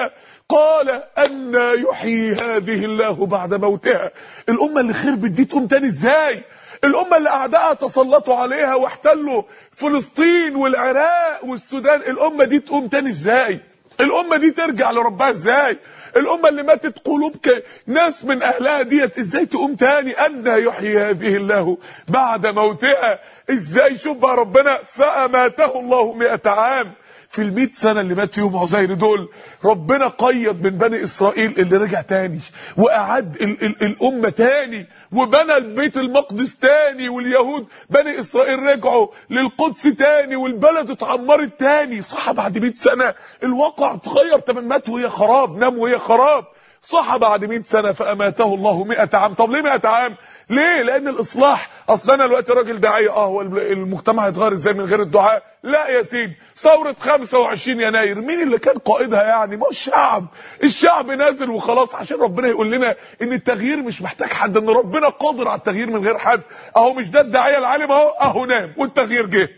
قال أن يحيي هذه الله بعد موتها. الأمة اللي خربت دي تقوم تاني ازاي؟ الأمة اللي أعدائها تسلطوا عليها واحتلوا فلسطين والعراق والسودان، الأمة دي تقوم تاني ازاي؟ الأمة دي ترجع لربها ازاي؟ الأمة اللي ماتت قلوب ناس من أهلها ديت ازاي تقوم تاني؟ أن يحيي هذه الله بعد موتها. ازاي؟ شوف بقى ربنا، فأماته الله 100 عام. في ال100 سنة اللي مات فيهم عزير دول ربنا قيد من بني إسرائيل اللي رجع تاني وأعاد الأمة تاني وبنى البيت المقدس تاني، واليهود بني إسرائيل رجعوا للقدس تاني والبلد اتعمرت تاني. صح بعد 100 سنة الواقع اتغير تماما، مات وهي خراب، نام وهي خراب. صح بعد 100 سنة فأماته الله 100 عام. طب ليه 100 عام؟ ليه؟ لأن الإصلاح. أصل أنا دلوقتي راجل داعية، هو المجتمع هيتغير إزاي من غير الدعاء؟ لا يا سيدي، ثورة 25 يناير مين اللي كان قائدها يعني؟ ما الشعب. الشعب نازل وخلاص عشان ربنا يقول لنا إن التغيير مش محتاج حد، إن ربنا قادر على التغيير من غير حد. أهو مش ده الداعية العالم أهو نام والتغيير جه.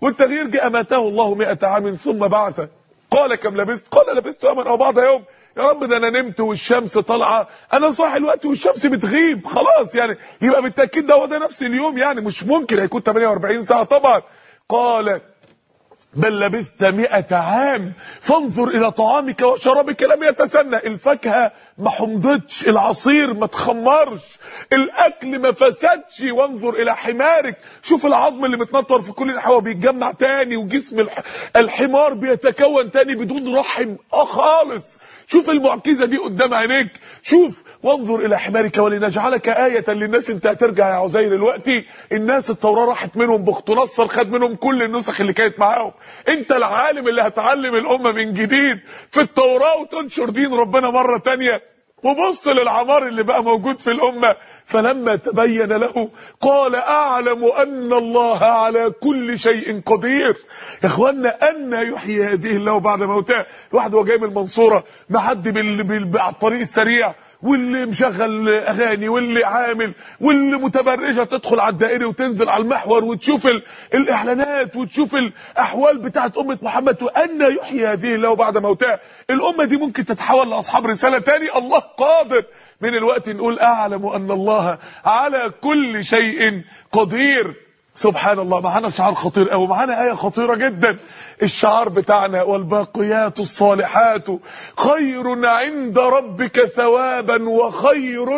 أماته الله 100 عام ثم بعث. قال كم لبثت؟ قال لبثت يوما أو بعض يوم. يا رب ده انا نمت والشمس طالعه، انا صاحي الوقت والشمس بتغيب، خلاص يعني يبقى بالتاكيد ده هو ده نفس اليوم، يعني مش ممكن هيكون 48 ساعه طبعا. قال بل لبثت 100 عام فانظر الى طعامك وشرابك لم يتسنى. الفاكهه ما حمضتش، العصير ما تخمرش، الاكل ما فسدش. وانظر الى حمارك، شوف العظم اللي متنطر في كل الحوا بيتجمع تاني، وجسم الحمار بيتكون تاني بدون رحم خالص. شوف المعجزه دي قدام عينيك. شوف وانظر الى حمارك ولنجعلك آية للناس. انت هترجع يا عزير دلوقتي، الناس التوراة راحت منهم، بخت نصر خد منهم كل النسخ اللي كانت معاهم. انت العالم اللي هتعلم الامه من جديد في التوراة وتنشر دين ربنا مرة تانية. وبص للعمار اللي بقى موجود في الامه. فلما تبين له قال اعلم ان الله على كل شيء قدير. يا اخوانا، ان يحيي هذه الله بعد موتها. الواحد وهو جاي من المنصوره معدي على الطريق السريع، واللي مشغل اغاني، واللي عامل، واللي متبرجه تدخل على الدائري وتنزل على المحور وتشوف الاعلانات وتشوف الاحوال بتاعت امه محمد. وان يحيي هذه الله بعد موتها. الامه دي ممكن تتحول لاصحاب رساله تاني. الله قادر. من الوقت نقول اعلم ان الله على كل شيء قدير. سبحان الله. معانا شعار خطير قوي، معانا آية خطيرة جدا. الشعار بتاعنا والباقيات الصالحات خير عند ربك ثوابا وخير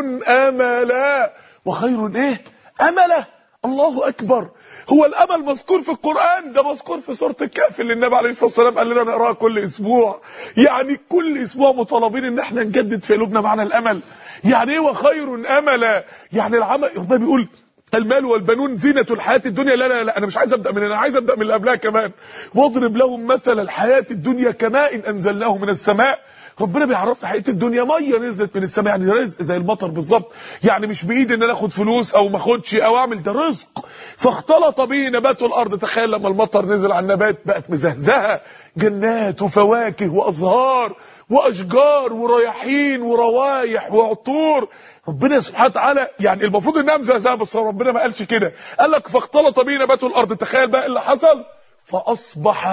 املا. وخير ايه؟ املا. الله اكبر. هو الامل مذكور في القرآن؟ ده مذكور في سورة الكهف اللي النبي عليه الصلاة والسلام قال لنا نقراها كل اسبوع. يعني كل اسبوع مطالبين ان احنا نجدد في قلوبنا معنى الامل. يعني ايه وخير املا؟ يعني العمل. ربنا بيقول المال والبنون زينة الحياة الدنيا. لا لا لا، انا مش عايز ابدا من هنا، انا عايز ابدا من اللي قبلها كمان. واضرب لهم مثل الحياة الدنيا كماء انزلناه من السماء. ربنا بيعرفنا حقيقة الدنيا. ميه نزلت من السماء، يعني رزق زي المطر بالظبط. يعني مش بايدي ان انا اخد فلوس او ما اخدش او اعمل، ده رزق. فاختلط به نبات الارض. تخيل لما المطر نزل على النبات بقت مزهزهه، جنات وفواكه وازهار واشجار ورياحين وروايح وعطور. ربنا سبحانه وتعالى يعني المفروض انها مزهزهه، بس ربنا ما قالش كده، قال لك فاختلط به نبات الارض. تخيل بقى اللي حصل، فاصبح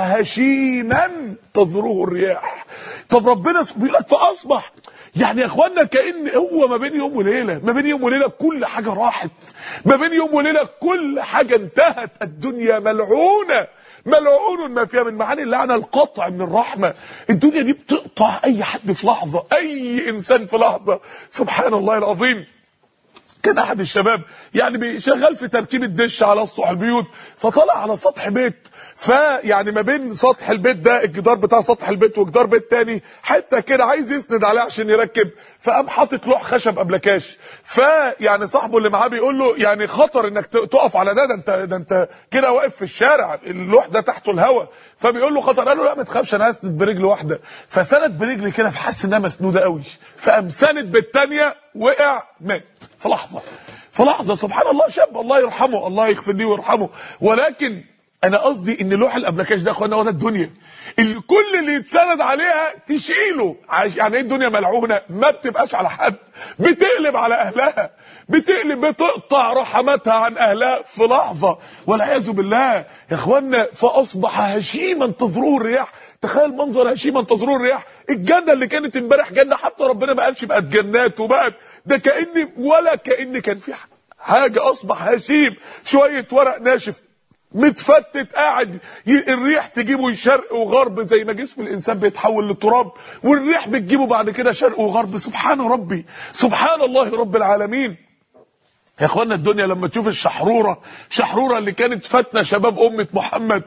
هشيما تذروه الرياح. طب ربنا بيقول لك فاصبح، يعني يا اخوانا كأن هو ما بين يوم وليله، ما بين يوم وليله كل حاجه راحت، ما بين يوم وليله كل حاجه انتهت. الدنيا ملعونه، ملعون ما فيها. من معاني اللعنه القطع من الرحمه. الدنيا دي بتقطع اي حد في لحظه، اي انسان في لحظه. سبحان الله العظيم. كان احد الشباب يعني شغال في تركيب الدش على سطح البيوت، فطلع على سطح بيت، فيعني ما بين سطح البيت ده، الجدار بتاع سطح البيت وجدار بيت تاني، حته كده عايز يسند عليها عشان يركب، فقام حاطط لوح خشب ابلكاش. فيعني صاحبه اللي معاه بيقول له يعني خطر انك تقف على ده انت كده واقف في الشارع، اللوح ده تحته الهواء. فبيقول له خطر، قال له لا ما تخافش انا هسند برجل واحده. فسند برجل كده، فحس انها مسنوده قوي، فقام سند بالثانيه، وقع مات في لحظه. في لحظه. سبحان الله. شاب الله يرحمه، الله يغفر ليه ويرحمه. ولكن انا قصدي ان لوح الابلكاش ده يا اخوانا هو ده الدنيا اللي كل اللي يتسند عليها تشيله. يعني ايه الدنيا ملعونه؟ ما بتبقاش على حد، بتقلب على اهلها، بتقطع رحمتها عن اهلها في لحظه والعياذ بالله يا اخوانا. فاصبح هشيما تذروه الرياح. تخيل منظر هشيما تذروه الرياح. الجنه اللي كانت امبارح جنه، حتى ربنا ما قالش بقت جنات وبقت ده، كأن كان في حاجه. اصبح هشيم، شويه ورق ناشف متفتت قاعد الريح تجيبه شرق وغرب، زي ما جسم الانسان بيتحول لتراب والريح بتجيبه بعد كده شرق وغرب. سبحان ربي، سبحان الله رب العالمين. يا اخوانا الدنيا لما تشوف شحروره اللي كانت فتنه شباب امه محمد،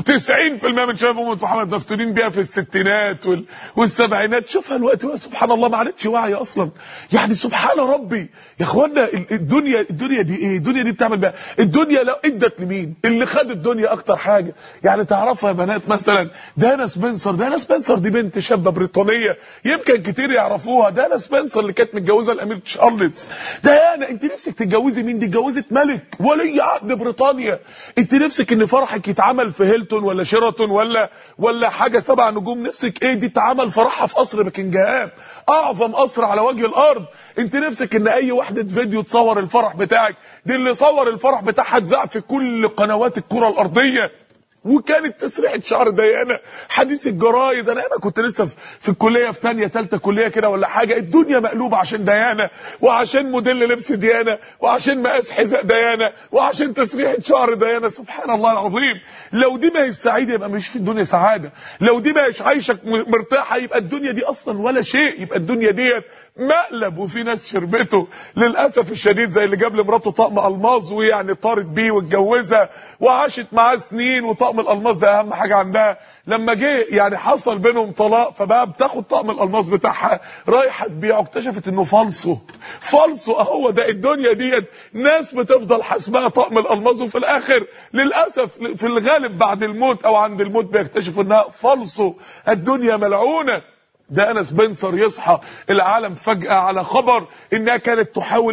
90% من شباب امه محمد مفتونين بيها في الستينات والسبعينات، شوفها الوقت سبحان الله ما عادتش واعيه اصلا. يعني سبحان ربي يا اخوانا. الدنيا دي ايه؟ الدنيا دي بتعمل بقى الدنيا لو ادت لمين؟ اللي خد الدنيا اكتر حاجه يعني تعرفها يا بنات، مثلا دانا سبنسر دي بنت شابه بريطانيه يمكن كتير يعرفوها. دانا سبنسر اللي كانت متجوزه الامير تشارلز. دانا انت نفسك تتجوزي مين؟ دي اتجوزت ملك ولي عهد بريطانيا. انت نفسك ان فرحك يتعمل في هيلتون ولا شيراتون ولا حاجه 7 نجوم؟ نفسك ايه؟ دي اتعمل فرحها في قصر بكنجهام، اعظم قصر على وجه الارض. انت نفسك ان اي وحده فيديو تصور الفرح بتاعك؟ دي اللي صور الفرح بتاعها اتذاع في كل قنوات الكره الارضيه. وكانت تسريحه شعر ديانا حديث الجرايد. انا كنت لسه في الكليه في ثانيه ثالثه كليه كده ولا حاجه، الدنيا مقلوبه عشان ديانا، وعشان موديل لبس ديانا، وعشان مقاس حذاء ديانا، وعشان تسريحه شعر ديانا. سبحان الله العظيم. لو دي ما هي السعيده يبقى مش في الدنيا سعاده. لو دي ما هيش عايشه مرتاحه يبقى الدنيا دي اصلا ولا شيء، يبقى الدنيا ديت مقلب. وفي ناس شربته للاسف الشديد، زي اللي جاب لمراته طقم الماظ ويعني طارت بيه واتجوزها وعاشت معاه سنين، وطقم الالماس ده اهم حاجه عندها. لما جه يعني حصل بينهم طلاق، فبقى بتاخد طقم الالماس بتاعها رايحه تبيعه، اكتشفت انه فالصو. اهو ده الدنيا ديت، ناس بتفضل حاسبها طقم الالماس، وفي الاخر للاسف في الغالب بعد الموت او عند الموت بيكتشفوا انها فالصو. الدنيا ملعونه. دانا سبنسر يصحى العالم فجأة على خبر انها كانت تحاول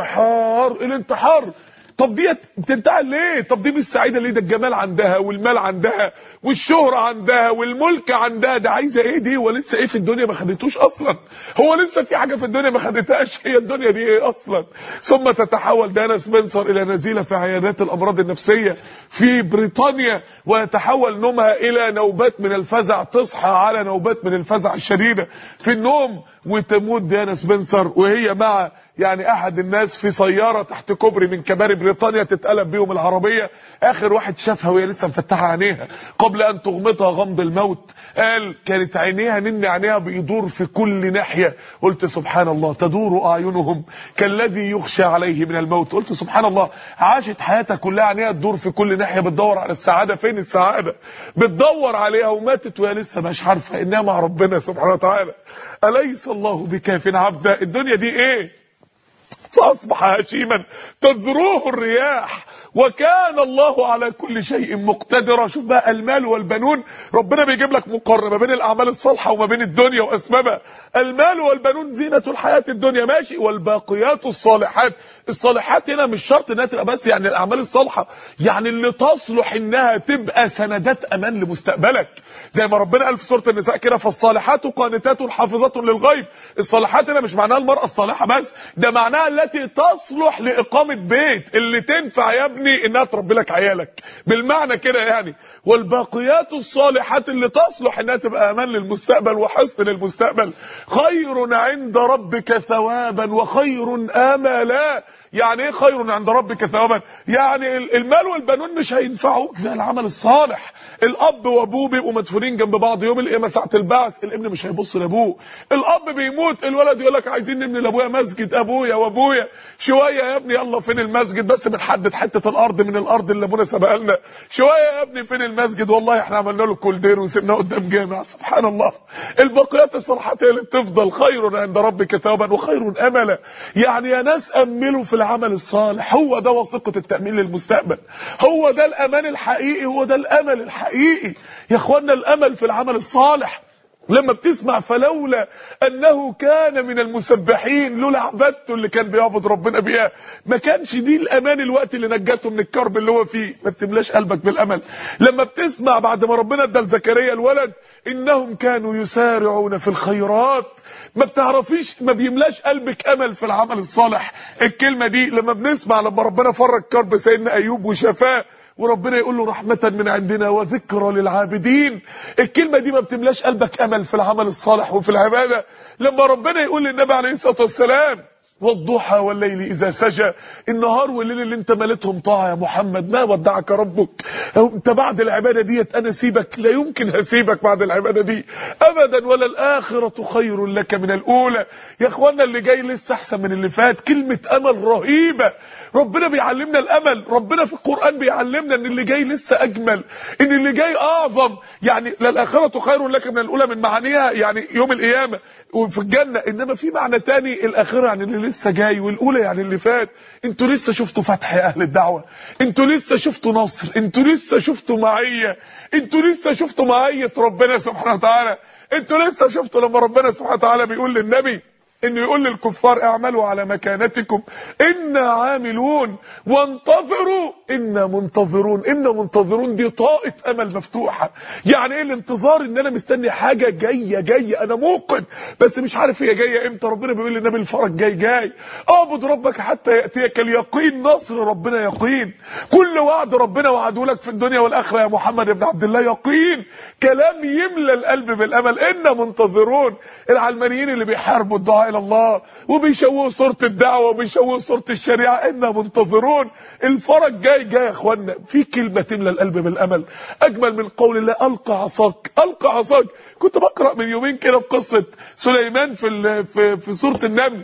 الانتحار. طب ديت بتنتحر ليه؟ طب دي مش سعيده ليه؟ ده الجمال عندها والمال عندها والشهره عندها والملك عندها، ده عايزه ايه دي؟ ولسه ايه في الدنيا ما خدتوش اصلا؟ هو لسه في حاجه في الدنيا ما خدتهاش؟ هي الدنيا دي ايه اصلا؟ ثم تتحول دانا سبنسر الى نزيله في عيادات الامراض النفسيه في بريطانيا، ويتحول نومها الى نوبات من الفزع، تصحى على نوبات من الفزع الشديده في النوم، وتموت دانا سبنسر وهي مع يعني احد الناس في سياره تحت كوبري من كباري بريطانيا تتقلب بيهم العربيه. اخر واحد شافها وهي لسه مفتحه عينيها قبل ان تغمضها غمض الموت، قال كانت عينيها بيدور في كل ناحيه. قلت سبحان الله، تدور اعينهم كالذي يخشى عليه من الموت. قلت سبحان الله، عاشت حياتها كلها عينيها تدور في كل ناحيه، بتدور على السعاده. فين السعاده؟ بتدور عليها، وماتت وهي لسه مش عارفه انها مع ربنا سبحانه وتعالى. اليس الله بكاف عبدا؟ الدنيا دي ايه؟ فأصبح هشيما تذروه الرياح وكان الله على كل شيء مقتدرا. شوف بقى المال والبنون، ربنا بيجيب لك مقارنه ما بين الاعمال الصالحه وما بين الدنيا واسبابها. المال والبنون زينه الحياه الدنيا، ماشي، والباقيات الصالحات هنا مش شرط انها تبقى بس يعني الاعمال الصالحه، يعني اللي تصلح انها تبقى سندات امان لمستقبلك، زي ما ربنا قال في سوره النساء كده: فالصالحات قانتات حافظات للغيب. الصالحات هنا مش معناها المراه الصالحه بس، ده معناها التي تصلح لاقامه بيت، اللي تنفع يا ابني انها تربي لك عيالك، بالمعنى كده يعني. والباقيات الصالحات اللي تصلح انها تبقى امان للمستقبل وحسن للمستقبل، خير عند ربك ثوابا وخير املا. يعني ايه خير عند ربك ثوابا؟ يعني المال والبنون مش هينفعوك زي العمل الصالح. الاب وابوه بيبقوا مدفونين جنب بعض، يوم القيامه ساعه البعث الابن مش هيبص لابوه. الاب بيموت، الولد يقول لك عايزين نبني لابويا مسجد، ابويا وابويا شويه يا ابني يلا فين المسجد، بس بنحدد حته الارض من الارض اللي ابونا سبق لنا، شويه يا ابني فين المسجد، والله احنا عملنا له كولدير وسيبناه قدام جامع. سبحان الله. الباقيات الصالحات هي اللي بتفضل، خير عند ربك ثوابا وخير املا. يعني يا ناس املوا في العمل الصالح، هو ده وثيقه التامين للمستقبل، هو ده الامان الحقيقي، هو ده الامل الحقيقي يا اخوانا، الامل في العمل الصالح. لما بتسمع فلولا انه كان من المسبحين، لولا عبادته اللي كان بيعبد ربنا بيها ما كانش دي الامان الوقت اللي نجاته من الكرب اللي هو فيه. ما بتملاش قلبك بالامل. لما بتسمع بعد ما ربنا ادى لزكريا الولد انهم كانوا يسارعون في الخيرات، ما بتعرفيش، ما بيملاش قلبك امل في العمل الصالح. الكلمه دي لما بنسمع لما ربنا فرج كرب سيدنا ايوب وشفاه وربنا يقول له رحمة من عندنا وذكرى للعابدين، الكلمة دي ما بتملاش قلبك امل في العمل الصالح وفي العبادة. لما ربنا يقول للنبي عليه الصلاة والسلام والضحى والليل اذا سجى، النهار والليل اللي انت مالتهم طاعه يا محمد، ما ودعك ربك. انت بعد العباده ديت انا سيبك؟ لا يمكن هسيبك بعد العباده دي ابدا، ولا الاخره خير لك من الاولى. يا اخوانا اللي جاي لسه احسن من اللي فات. كلمه امل رهيبه، ربنا بيعلمنا الامل، ربنا في القران بيعلمنا ان اللي جاي لسه اجمل، ان اللي جاي اعظم. يعني لا الاخره خير لك من الاولى من معانيها يعني يوم القيامه وفي الجنه، انما في معنى تاني الاخره يعني اللي لسه جاي، والاولى يعني اللي فات. انتوا لسه شفتوا فتح يا اهل الدعوه، انتوا لسه شفتوا نصر، انتوا لسه شفتوا معيه، انتوا لسه شفتوا معيه ربنا سبحانه وتعالى، انتوا لسه شفتوا لما ربنا سبحانه وتعالى بيقول للنبي انه يقول للكفار اعملوا على مكانتكم انا عاملون وانتظروا انا منتظرون. انا منتظرون دي طاقه امل مفتوحه. يعني ايه الانتظار؟ ان انا مستني حاجه جايه انا موقن بس مش عارف هي جايه امتى. ربنا بيقول للنبي الفرج جاي. اعبد ربك حتى ياتيك اليقين. نصر ربنا يقين، كل وعد ربنا وعده لك في الدنيا والاخره يا محمد بن عبد الله يقين، كلام يملى القلب بالامل. انا منتظرون. العلمانيين اللي بيحاربوا الدعاء الى الله وبيشوهوا صوره الدعوه وبيشوهوا صوره الشريعه، انا منتظرون. الفرج جاي يا اخوانا. في كلمه تملى القلب بالامل اجمل من قول الله القى عصاك. القى عصاك. كنت بقرا من يومين كده في قصه سليمان في سوره النمل،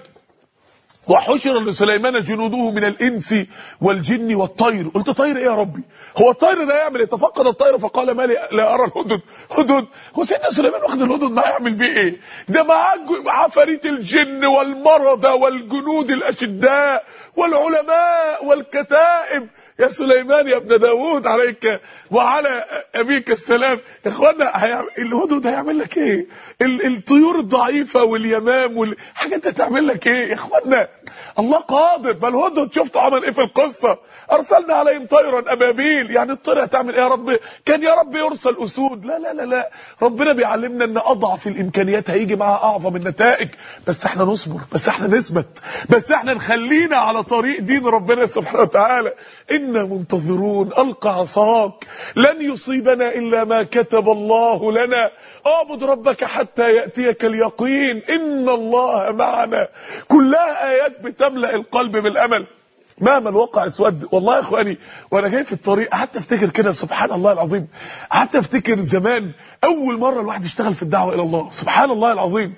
وحشر لسليمان جنوده من الانس والجن والطير. قلت طير ايه يا ربي؟ هو الطير ده يعمل ايه؟ تفقد الطير فقال ما لي لا ارى الهدهد. هدهد؟ هو سيدنا سليمان واخد الهدهد معاه يعمل بيه ايه؟ ده معاه عفاريت الجن والمرضى والجنود الاشداء والعلماء والكتائب. يا سليمان يا ابن داوود عليك وعلى ابيك السلام. يا اخوانا الهدهد هيعمل لك ايه؟ الطيور الضعيفه واليمام والحاجات دي هتعمل لك ايه يا اخوانا؟ الله قادر. بل الهدهد شفتوا عمل ايه في القصه؟ ارسلنا عليهم طيرا ابابيل. يعني الطير هتعمل ايه يا رب؟ كان يا رب يرسل اسود. لا لا لا لا، ربنا بيعلمنا ان اضعف الامكانيات هيجي معاها اعظم النتائج. بس احنا نصبر، بس احنا نثبت، بس احنا نخلينا على طريق دين ربنا سبحانه وتعالى. إنا منتظرون. ألقى عصاك لن يصيبنا إلا ما كتب الله لنا. اعبد ربك حتى يأتيك اليقين إن الله معنا. كلها آيات بتملأ القلب بالأمل مهما الواقع اسود. والله يا اخواني وانا جاي في الطريق قعدت افتكر كده سبحان الله العظيم. قعدت افتكر زمان اول مره الواحد يشتغل في الدعوه الى الله. سبحان الله العظيم،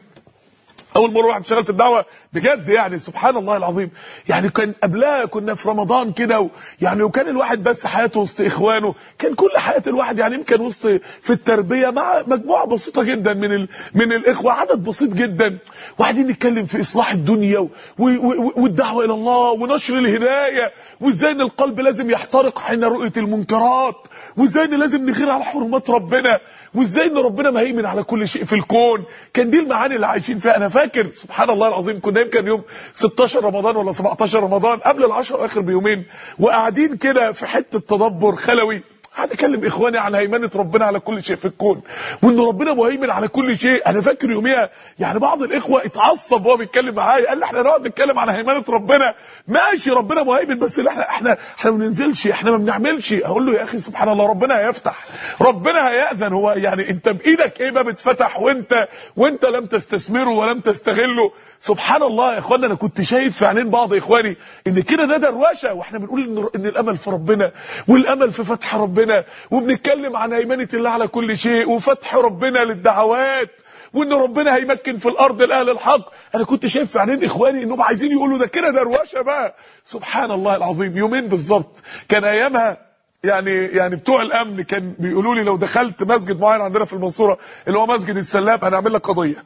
اول مره واحد اشتغل في الدعوه بجد يعني سبحان الله العظيم. يعني كان قبلها كنا في رمضان كده يعني وكان الواحد بس حياته وسط اخوانه. كان كل حياه الواحد يعني يمكن وسط في التربيه مع مجموعه بسيطه جدا من الاخوه، عدد بسيط جدا، وقاعدين نتكلم في اصلاح الدنيا والدعوه الى الله ونشر الهدايه، وازاي ان القلب لازم يحترق حين رؤيه المنكرات، وازاي ان لازم نغير على حرمات ربنا، وازاي ان ربنا مهيمن على كل شيء في الكون. كان دي المعاني اللي عايشين فيها. انا فاكر سبحان الله العظيم كنا يمكن يوم 16 رمضان ولا 17 رمضان قبل العشر اخر بيومين، وقاعدين كده في حته تدبر خلوي، قاعد اكلم اخواني عن هيمنه ربنا على كل شيء في الكون، وان ربنا مهيمن على كل شيء. انا فاكر يوميها يعني بعض الاخوه اتعصب وهو بيتكلم معايا، قال لي احنا نقعد نتكلم عن هيمنه ربنا ماشي، ربنا مهيمن، بس احنا ما بننزلش، احنا ما بنعملش. اقول له يا اخي سبحان الله ربنا هيفتح، ربنا هيأذن. هو يعني انت بايدك ايه باب اتفتح وانت لم تستثمره ولم تستغله؟ سبحان الله يا اخوانا. انا كنت شايف في عينين بعض اخواني ان كده ده دروشه، واحنا بنقول ان الامل في ربنا والامل في فتح ربنا، وبنتكلم عن هيمنه الله على كل شيء وفتح ربنا للدعوات، وان ربنا هيمكن في الارض لاهل الحق. انا كنت شايف في عينين اخواني انهم عايزين يقولوا ده كده دروشه بقى. سبحان الله العظيم. يومين بالظبط كان ايامها يعني بتوع الامن كان بيقولوا لي لو دخلت مسجد معين عندنا في المنصوره اللي هو مسجد السلاب هنعمل لك قضيه،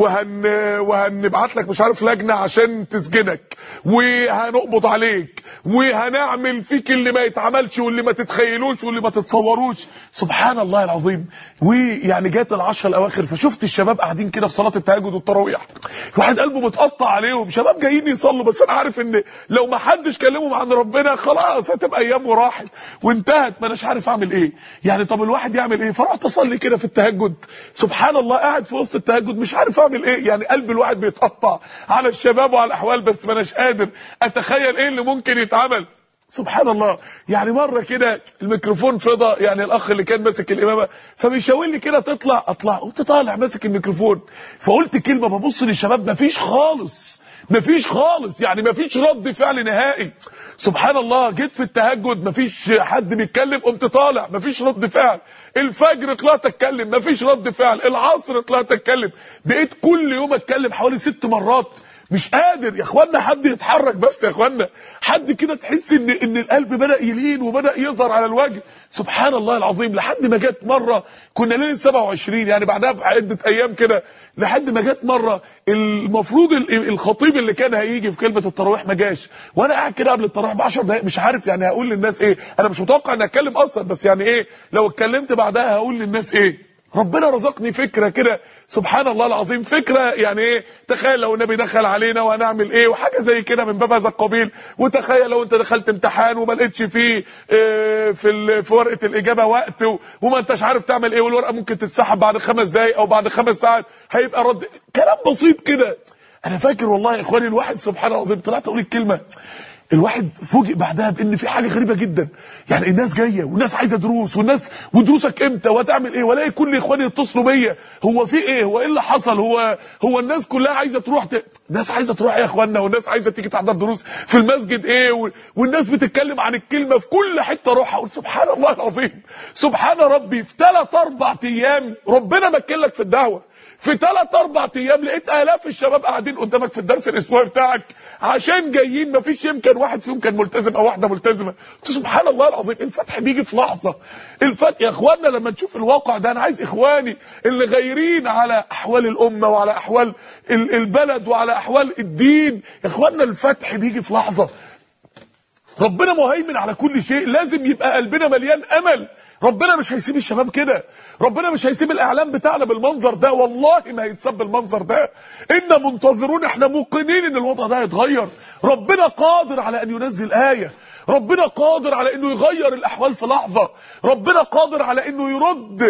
وهنبعت لك مش عارف لجنه عشان تسجنك، وهنقبض عليك، وهنعمل فيك اللي ما يتعملش واللي ما تتخيلوش واللي ما تتصوروش. سبحان الله العظيم. ويعني جات العشر الاواخر فشفت الشباب قاعدين كده في صلاه التهجد والتراويح، الواحد قلبه متقطع عليهم، شباب جايين يصلوا، بس انا عارف ان لو ما حدش كلمهم عن ربنا خلاص هتبقى ايام وراحت وانتهت، ما اناش عارف اعمل ايه. يعني طب الواحد يعمل ايه؟ فرحت اصلي كده في التهجد، سبحان الله قاعد في وسط التهجد مش عارف اعمل ايه. يعني قلب الواحد بيتقطع على الشباب وعلى الاحوال، بس ما اناش قادر اتخيل ايه اللي ممكن يتعمل. سبحان الله. يعني مره كده الميكروفون فضى، يعني الاخ اللي كان ماسك الامامه فبيشاور لي كده اطلع، قلت طالع ماسك الميكروفون، فقلت كلمه ببص للشباب مفيش خالص، يعني مفيش رد فعل نهائي. سبحان الله. جيت في التهجد مفيش حد بيتكلم، قمت طالع مفيش رد فعل. الفجر طلعت اتكلم مفيش رد فعل. العصر طلعت اتكلم. بقيت كل يوم اتكلم حوالي 6 مرات. مش قادر يا اخوانا حد يتحرك، بس يا اخوانا حد كده تحس ان القلب بدأ يلين وبدأ يظهر على الوجه. سبحان الله العظيم. لحد ما جت مره كنا ليله 27، يعني بعدها بعده ايام كده، لحد ما جت مره المفروض الخطيب اللي كان هيجي في كلمه التراويح ما جاش، وانا قاعد كده قبل التراويح ب10 دقائق مش عارف يعني هقول للناس ايه. انا مش متوقع اني اتكلم اصلا، بس يعني ايه لو اتكلمت بعدها هقول للناس ايه. ربنا رزقني فكره كده سبحان الله العظيم، فكره يعني ايه، تخيل لو النبي دخل علينا وهنعمل ايه وحاجه زي كده من باب هذا القبيل. وتخيل لو انت دخلت امتحان وما لقيتش فيه في ورقه الاجابه وقت وما انتش عارف تعمل ايه، والورقه ممكن تتسحب بعد 5 دقائق او بعد 5 ساعات، هيبقى رد كلام بسيط كده. انا فاكر والله يا اخواني الواحد سبحان الله العظيم طلعت اقول الكلمه، الواحد فوجئ بعدها بان في حاجه غريبه جدا. يعني الناس جايه والناس عايزه دروس، والناس ودروسك امتى وهتعمل ايه، والاقي كل اخواني يتصلوا بيا هو في ايه، هو ايه اللي حصل، هو الناس كلها عايزه تروح الناس عايزه تروح يا اخوانا، والناس عايزه تيجي تحضر دروس في المسجد ايه، والناس بتتكلم عن الكلمه في كل حته اروحها. اقول سبحان الله العظيم، سبحان ربي. في 3-4 ايام ربنا مكن لك في الدعوه، في 3-4 ايام لقيت الاف الشباب قاعدين قدامك في الدرس الاسبوعي بتاعك عشان جايين، ما فيش يمكن واحد فيهم كان ملتزم او واحده ملتزمه. سبحان الله العظيم. الفتح بيجي في لحظه. الفتح يا اخواننا لما نشوف الواقع ده، انا عايز اخواني اللي غايرين على احوال الامه وعلى احوال البلد وعلى احوال الدين، يا اخواننا الفتح بيجي في لحظه. ربنا مهيمن على كل شيء، لازم يبقى قلبنا مليان امل. ربنا مش هيسيب الشباب كده، ربنا مش هيسيب الاعلام بتاعنا بالمنظر ده، والله ما هيتساب بالمنظر ده. إنا منتظرون، احنا موقنين ان الوضع ده هيتغير. ربنا قادر على ان ينزل آية، ربنا قادر على انه يغير الاحوال في لحظة، ربنا قادر على انه يرد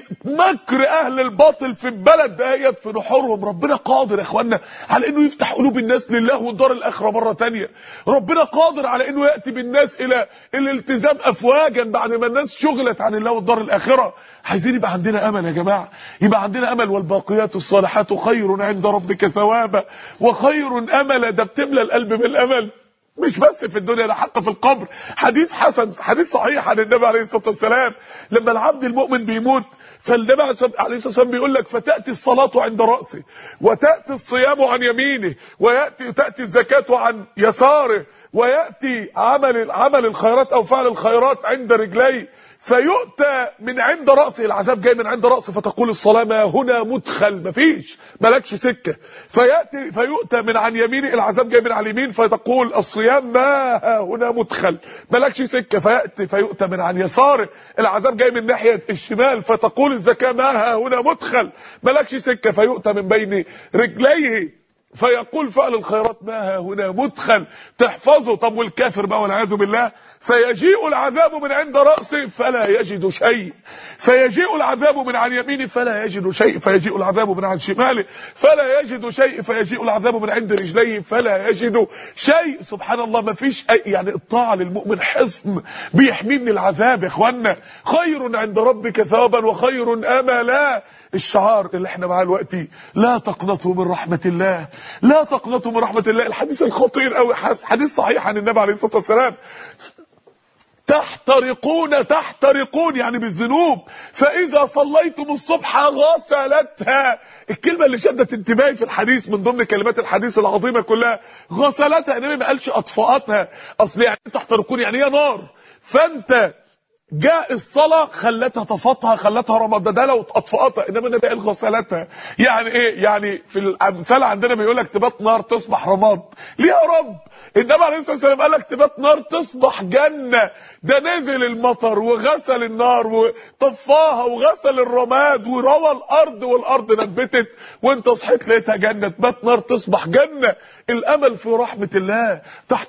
مكر اهل الباطل في البلد ديت في نحورهم. ربنا قادر يا اخوانا على انه يفتح قلوب الناس لله والدار الاخره مره ثانيه. ربنا قادر على انه ياتي بالناس الى الالتزام افواجا بعد ما الناس شغلت عن الله والدار الاخره. عايزين يبقى عندنا امل يا جماعه، يبقى عندنا امل. والباقيات الصالحات خير عند ربك ثوابا وخير املا. ده بتملى القلب بالامل، مش بس في الدنيا، ده حتى في القبر. حديث حسن، حديث صحيح عن النبي عليه الصلاه والسلام، لما العبد المؤمن بيموت فالنبي عليه الصلاه والسلام بيقول لك فتاتي الصلاه عند راسه، وتاتي الصيام عن يمينه، تاتي الزكاه عن يساره، وياتي عمل الخيرات او فعل الخيرات عند رجليه، فيؤتى من عند رأسه، العذاب جاي من عند رأسه، فتقول الصلاة ما هنا مدخل، مفيش مالكش سكة. فيؤتى من عن يمينه، العذاب جاي من على اليمين، فتقول الصيام ما هنا مدخل، مالكش سكة. فيؤتى من عن يساره، العذاب جاي من ناحية الشمال، فتقول الزكاة ما هنا مدخل، مالكش سكة. فيؤتى من بين رجليه، فيقول فعل الخيرات ما هنا مدخل، تحفظه. طب والكافر بقى والعياذ بالله، فيجيء العذاب من عند رأسه فلا يجد شيء، فيجيء العذاب من عن يمينه فلا يجد شيء، فيجيء العذاب من عن شماله فلا يجد شيء، فيجيء العذاب من عند رجليه فلا يجد شيء. سبحان الله. ما فيش يعني الطاعة للمؤمن حصن بيحميه من العذاب يا اخوانا. خير عند ربك ثوابا وخير املا. الشعار اللي احنا معاه دلوقتي، لا تقنطوا من رحمة الله، لا تقنطوا من رحمة الله. الحديث الخطير قوي، حديث صحيح عن النبي عليه الصلاة والسلام، تحترقون يعني بالذنوب، فإذا صليتم الصبح غسلتها. الكلمة اللي شدت انتباهي في الحديث من ضمن كلمات الحديث العظيمة كلها غسلتها. النبي ما قالش أطفأتها، أصل يعني تحترقون يعني هي نار، فأنت جاء الصلاة خلتها تفاطها، خلتها رمضانة وتطفئتها، انما النبي قال غسلتها. يعني ايه؟ يعني في الامثال عندنا بيقول لك تبات نار تصبح رماد. ليه يا رب؟ النبي عليه الصلاه والسلام قال لك تبات نار تصبح جنه. ده نزل المطر وغسل النار وطفاها وغسل الرماد وروى الارض والارض نبتت، وانت صحيت لقيتها جنه. تبات نار تصبح جنه. الامل في رحمه الله.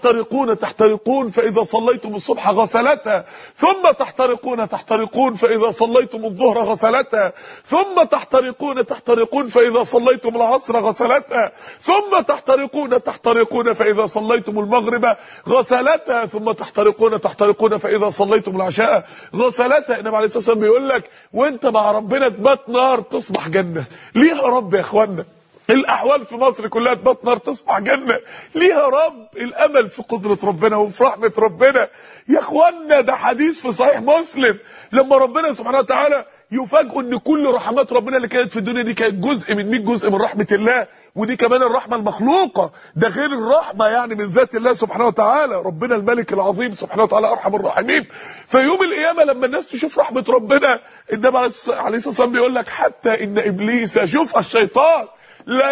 تحترقون فاذا صليتم الصبح غسلتها، ثم تحترقون فاذا صليتم الظهر غسلتها، ثم تحترقون فاذا صليتم العصر غسلتها، ثم تحترقون فاذا صليتم المغرب غسلتها، ثم تحترقون فاذا صليتم العشاء غسلتها. النبي عليه الصلاه والسلام بيقول لك وانت مع ربنا تبات نار تصبح جنه. ليه يا رب يا اخوانا؟ الاحوال في مصر كلها تبات نار تصبح جنه. ليه يا رب؟ الامل في قدره ربنا وفي رحمه ربنا يا اخوانا. ده حديث في صحيح مسلم، لما ربنا سبحانه وتعالى يفاجئوا ان كل رحمات ربنا اللي كانت في الدنيا دي كانت جزء من 100 جزء من رحمه الله، ودي كمان الرحمه المخلوقه، ده غير الرحمه يعني من ذات الله سبحانه وتعالى. ربنا الملك العظيم سبحانه وتعالى ارحم الراحمين. فيوم القيامه لما الناس تشوف رحمه ربنا، النبي عليه الصلاه والسلام بيقول لك حتى ان ابليس، شوف الشيطان، لا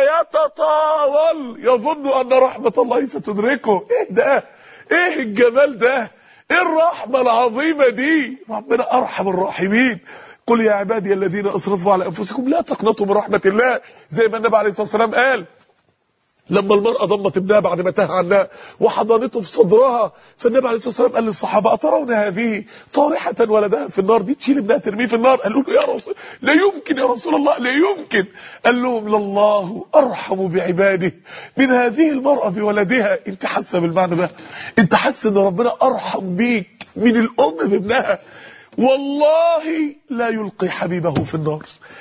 يتطاول يظن ان رحمه الله ستدركه. ايه ده؟ ايه الجمال ده؟ ايه الرحمه العظيمه دي؟ ربنا ارحم الراحمين. قل يا عبادي الذين اسرفوا على انفسكم لا تقنطوا من رحمه الله، زي ما النبي عليه الصلاه والسلام قال لما المرأة ضمت ابنها بعد ما تاه عنها وحضنته في صدرها، فالنبي عليه الصلاة والسلام قال للصحابة أترون هذه طارحة ولدها في النار؟ دي تشيل ابنها ترميه في النار؟ قالوا له يا رسول لا يمكن يا رسول الله، لا يمكن. قال لهم لله أرحم بعباده من هذه المرأة بولدها. انت حاسة بالمعنى ده؟ انت حاسة ان ربنا أرحم بيك من الأم بابنها؟ والله لا يلقي حبيبه في النار.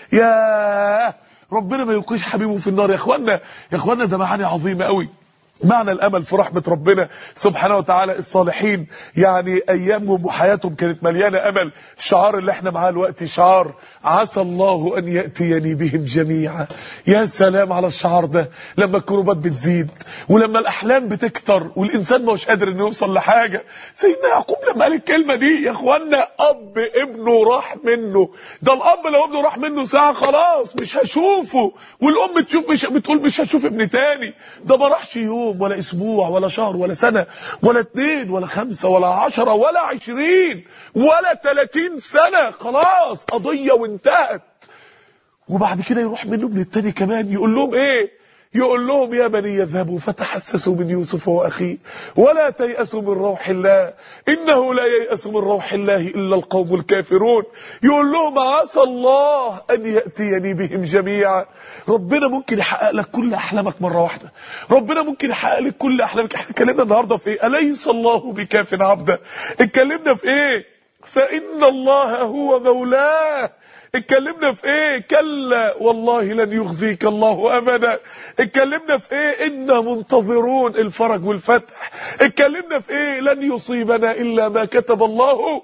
يا ربنا ما يلقيش حبيبه في النار. يا اخوانا ده معاني عظيمه قوي. معنى الامل في رحمه ربنا سبحانه وتعالى. الصالحين يعني ايامهم وحياتهم كانت مليانه امل. الشعار اللي احنا معاه دلوقتي شعار عسى الله ان ياتيني بهم جميعا. يا سلام على الشعار ده لما الكروبات بتزيد ولما الاحلام بتكتر والانسان مش قادر انه يوصل لحاجه. سيدنا يعقوب لما قال الكلمه دي، يا اخوانا اب ابنه راح منه. ده الاب لو ابنه راح منه ساعه خلاص مش هشوفه، والام تشوف بتقول مش هشوف ابني تاني. ده ما راحش يوم ولا اسبوع ولا شهر ولا سنه ولا 2 ولا 5 ولا 10 ولا 20 ولا 30 سنه، خلاص قضيه وانتهت. وبعد كده يروح منه من التاني كمان. يقول لهم ايه؟ يقول لهم يا بني يذهبوا فتحسسوا من يوسف واخيه ولا تيأسوا من روح الله انه لا ييأس من روح الله الا القوم الكافرون. يقول لهم عسى الله ان يأتيني بهم جميعا. ربنا ممكن يحقق لك كل احلامك مره واحده. ربنا ممكن يحقق لك كل احلامك. احنا اتكلمنا النهارده في ايه؟ اليس الله بكاف عبده. اتكلمنا في ايه؟ فان الله هو مولاه. اتكلمنا في ايه؟ كلا والله لن يخزيك الله ابدا. اتكلمنا في ايه؟ انا منتظرون الفرج والفتح. اتكلمنا في ايه؟ لن يصيبنا الا ما كتب الله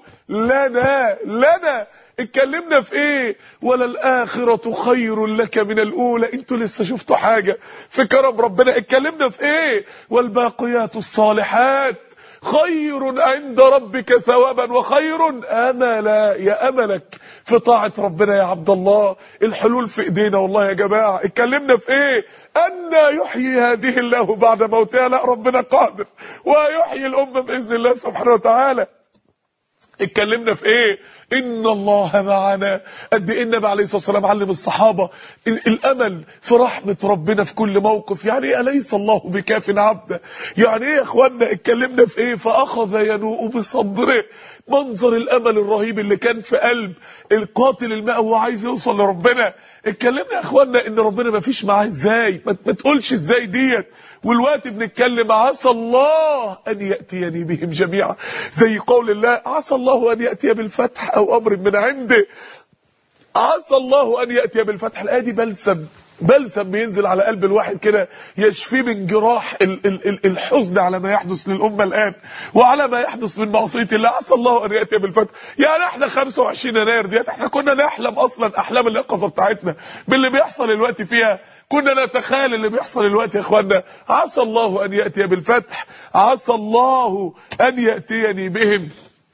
لنا. اتكلمنا في ايه؟ وللآخرة خير لك من الأولى. انتوا لسه شفتوا حاجة في كرم ربنا؟ اتكلمنا في ايه؟ والباقيات الصالحات خير عند ربك ثوابا وخير املا. يا املك في طاعة ربنا يا عبد الله. الحلول في ايدينا والله يا جماعة. اتكلمنا في ايه؟ أن يحيي هذه الله بعد موتها. لا ربنا قادر ويحيي الأمة بإذن الله سبحانه وتعالى. اتكلمنا في ايه؟ ان الله معنا. قد ايه النبي عليه الصلاه والسلام علم الصحابه الامل في رحمه ربنا في كل موقف. يعني ايه اليس الله بكاف عبده؟ يعني ايه يا اخوانا؟ اتكلمنا في ايه؟ فاخذ ينوء بصدره. منظر الامل الرهيب اللي كان في قلب القاتل الماء وهو عايز يوصل لربنا. اتكلمنا يا اخوانا ان ربنا ما فيش معاه ازاي. ما تقولش ازاي ديت. والوقت بنتكلم عسى الله ان ياتيني بهم جميعا، زي قول الله عسى الله ان ياتي بالفتح او امر من عنده. عسى الله ان ياتي بالفتح. الايه دي بلسم بينزل على قلب الواحد كده، يشفيه من جراح الحزن على ما يحدث للامه الان وعلى ما يحدث من معصيه الله. عسى الله ان ياتي بالفتح. يعني احنا 25 يناير ديت احنا كنا نحلم اصلا احلام اليقظه بتاعتنا باللي بيحصل الوقت فيها. كنا نتخيل اللي بيحصل الوقت يا اخوانا. عسى الله ان ياتي بالفتح. عسى الله ان ياتيني بهم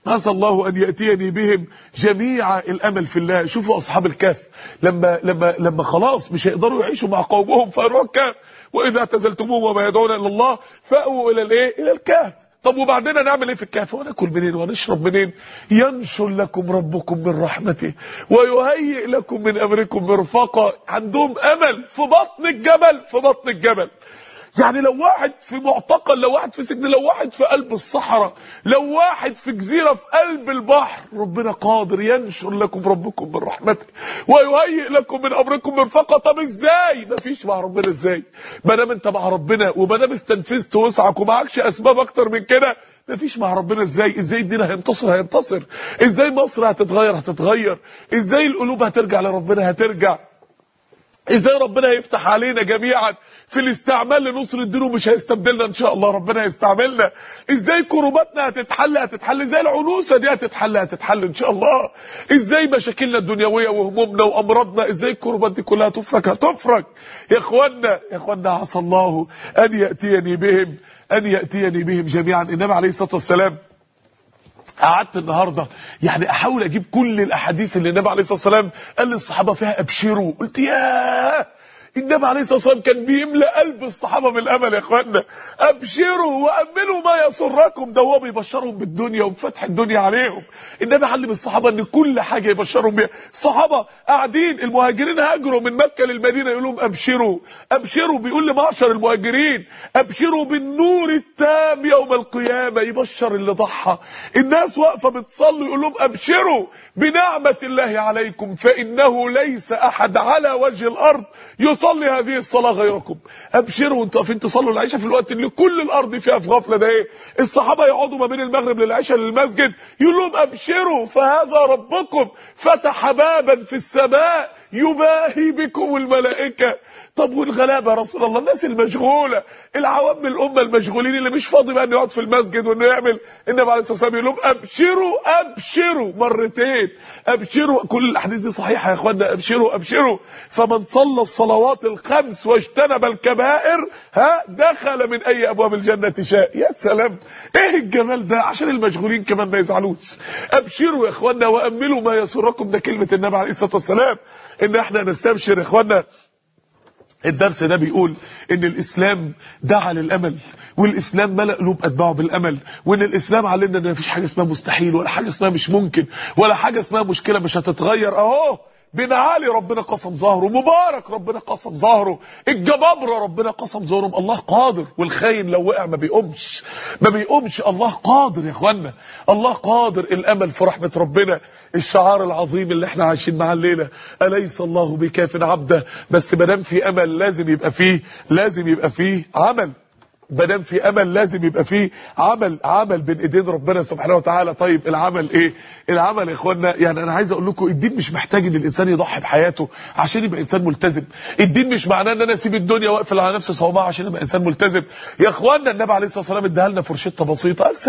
عسى الله أن يأتيني بهم جميعا. الأمل في الله. شوفوا أصحاب الكهف لما خلاص مش هيقدروا يعيشوا مع قومهم فيروحوا الكهف، وإذا اعتزلتموهم وما يدعون إلا الله فأووا إلى الكهف. طب وبعدين نعمل ايه في الكهف؟ وناكل منين ونشرب منين؟ ينشر لكم ربكم من رحمته ويهيئ لكم من امركم مرفقا. عندهم امل في بطن الجبل، في بطن الجبل. يعني لو واحد في معتقل، لو واحد في سجن، لو واحد في قلب الصحراء، لو واحد في جزيرة في قلب البحر، ربنا قادر ينشر لكم ربكم من رحمته ويهيئ لكم من امركم مرفقا. طب ازاي؟ مفيش مع ربنا ازاي؟ ما دام انت مع ربنا وما دام استنفذت وسعك ومعكش اسباب اكتر من كده، مفيش مع ربنا ازاي؟ ازاي الدين هينتصر؟ ازاي مصر هتتغير؟ ازاي القلوب هترجع لربنا؟ هترجع ازاي؟ ربنا هيفتح علينا جميعا في الاستعمال لنصر الدين ومش هيستبدلنا ان شاء الله، ربنا هيستعملنا. ازاي كروباتنا هتتحل؟ ازاي العنوسه دي هتتحل ان شاء الله. ازاي مشاكلنا الدنيويه وهمومنا وامراضنا، ازاي الكروبات دي كلها هتفرج. يا اخوانا عسى الله ان ياتيني بهم جميعا. النبي عليه الصلاه والسلام، قعدت النهارده يعني احاول اجيب كل الاحاديث اللي النبي عليه الصلاه والسلام قال للصحابه فيها ابشروا. قلت ياه، النبي عليه الصلاه والسلام كان بيملأ قلب الصحابه بالامل. يا اخوانا ابشروا واملوا ما يسركم، ده هو بيبشرهم بالدنيا وبفتح الدنيا عليهم. النبي علم الصحابه ان كل حاجه يبشرهم بيها. الصحابه قاعدين، المهاجرين هاجروا من مكه للمدينه، يقول لهم ابشروا، بيقول لمعشر المهاجرين ابشروا بالنور التام يوم القيامه، يبشر اللي ضحى. الناس واقفه بتصلي يقول لهم ابشروا بنعمه الله عليكم فانه ليس احد على وجه الارض يصلي هذه الصلاه غيركم. ابشروا وانتوا واقفين تصلوا العشاء في الوقت اللي كل الارض فيها في غفله. ده ايه؟ الصحابه يقعدوا ما بين المغرب للعشاء للمسجد، يقول لهم ابشروا فهذا ربكم فتح بابا في السماء يباهي بكم الملائكه. طب والغلابه يا رسول الله، الناس المشغوله، العوام الامه المشغولين اللي مش فاضي بقى انه يقعد في المسجد وانه يعمل، النبي عليه الصلاه والسلام يقول لهم ابشروا مرتين. ابشروا، كل الاحاديث دي صحيحه يا اخوانا. ابشروا فمن صلى الصلوات الخمس واجتنب الكبائر دخل من اي ابواب الجنه شاء. يا سلام، ايه الجمال ده؟ عشان المشغولين كمان ما يزعلوش. ابشروا يا اخوانا واملوا ما يسركم، ده كلمه النبي عليه الصلاه والسلام ان احنا نستبشر. يا اخوانا الدرس ده بيقول ان الاسلام دعا للامل، والاسلام ملأ قلوب اتباعه بالامل، وان الاسلام علمنا ان مفيش حاجه اسمها مستحيل، ولا حاجه اسمها مش ممكن، ولا حاجه اسمها مشكله مش هتتغير. اهو بن علي ربنا قسم ظهره، مبارك ربنا قسم ظهره، الجبابره ربنا قسم ظهرهم. الله قادر، والخاين لو وقع ما بيقومش. الله قادر يا اخوانا، الله قادر. الامل في رحمه ربنا، الشعار العظيم اللي احنا عايشين معاه الليله، اليس الله بكاف عبده. بس ما دام في امل لازم يبقى فيه عمل. ما دام في امل لازم يبقى فيه عمل بين ايدين ربنا سبحانه وتعالى. طيب العمل ايه؟ العمل يا اخوانا، يعني انا عايز اقول لكم الدين مش محتاج ان الانسان يضحي بحياته عشان يبقى انسان ملتزم. الدين مش معناه ان انا اسيب الدنيا واقفل على نفسي صومعه عشان ابقى انسان ملتزم. يا اخوانا النبي عليه الصلاه والسلام اداها لنا فرشته بسيطه، قال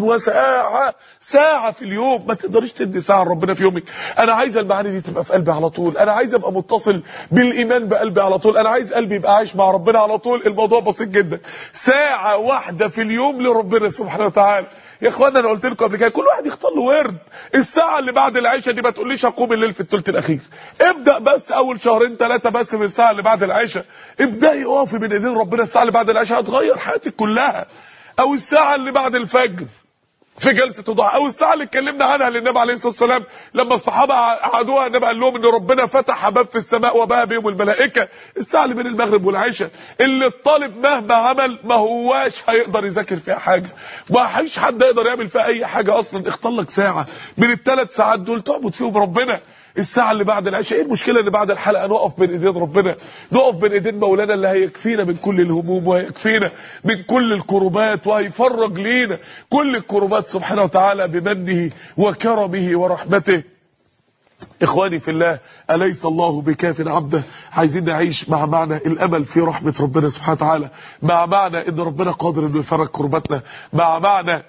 ساعه في اليوم. ما تقدريش تدي ساعه لربنا في يومك. انا عايز المعاني دي تبقى في قلبي على طول، انا عايز ابقى متصل بالايمان بقلبي على طول، انا عايز قلبي يبقى عايش مع ربنا على طول. الموضوع بسيط جدا، ساعة واحدة في اليوم لربنا سبحانه وتعالى. يا اخوانا انا قلت لكم قبل كده، كل واحد يختار له ورد. الساعة اللي بعد العشاء دي ما تقوليش اقوم الليل في الثلث الاخير، ابدأ بس اول شهرين ثلاثة بس من الساعة اللي بعد العشاء، ابدأي اقفي بين ايدين ربنا. الساعة اللي بعد العشاء هتغير حياتك كلها. او الساعة اللي بعد الفجر في جلسه الضحى، او الساعه اللي اتكلمنا عنها للنبي عليه الصلاه والسلام لما الصحابه قعدوها، النبي قال لهم ان ربنا فتح باب في السماء وباء بهم الملائكه. الساعه اللي بين المغرب والعشاء اللي الطالب مهما عمل ما هواش هيقدر يذاكر فيها حاجه، ما فيش حد يقدر يعمل فيها اي حاجه اصلا. اختار لك ساعه من الثلاث ساعات دول تعبد فيهم ربنا. الساعه اللي بعد العشاء، ايه المشكله ان بعد الحلقه نقف بين ايدين ربنا، نقف بين ايدين مولانا اللي هيكفينا من كل الهموم وهيكفينا من كل الكربات وهيفرج لينا كل الكربات سبحانه وتعالى بمنه وكرمه ورحمته. اخواني في الله، اليس الله بكاف عبده؟ عايزين نعيش مع معنى الامل في رحمه ربنا سبحانه وتعالى، مع معنى ان ربنا قادر انه يفرج كرباتنا، مع معنى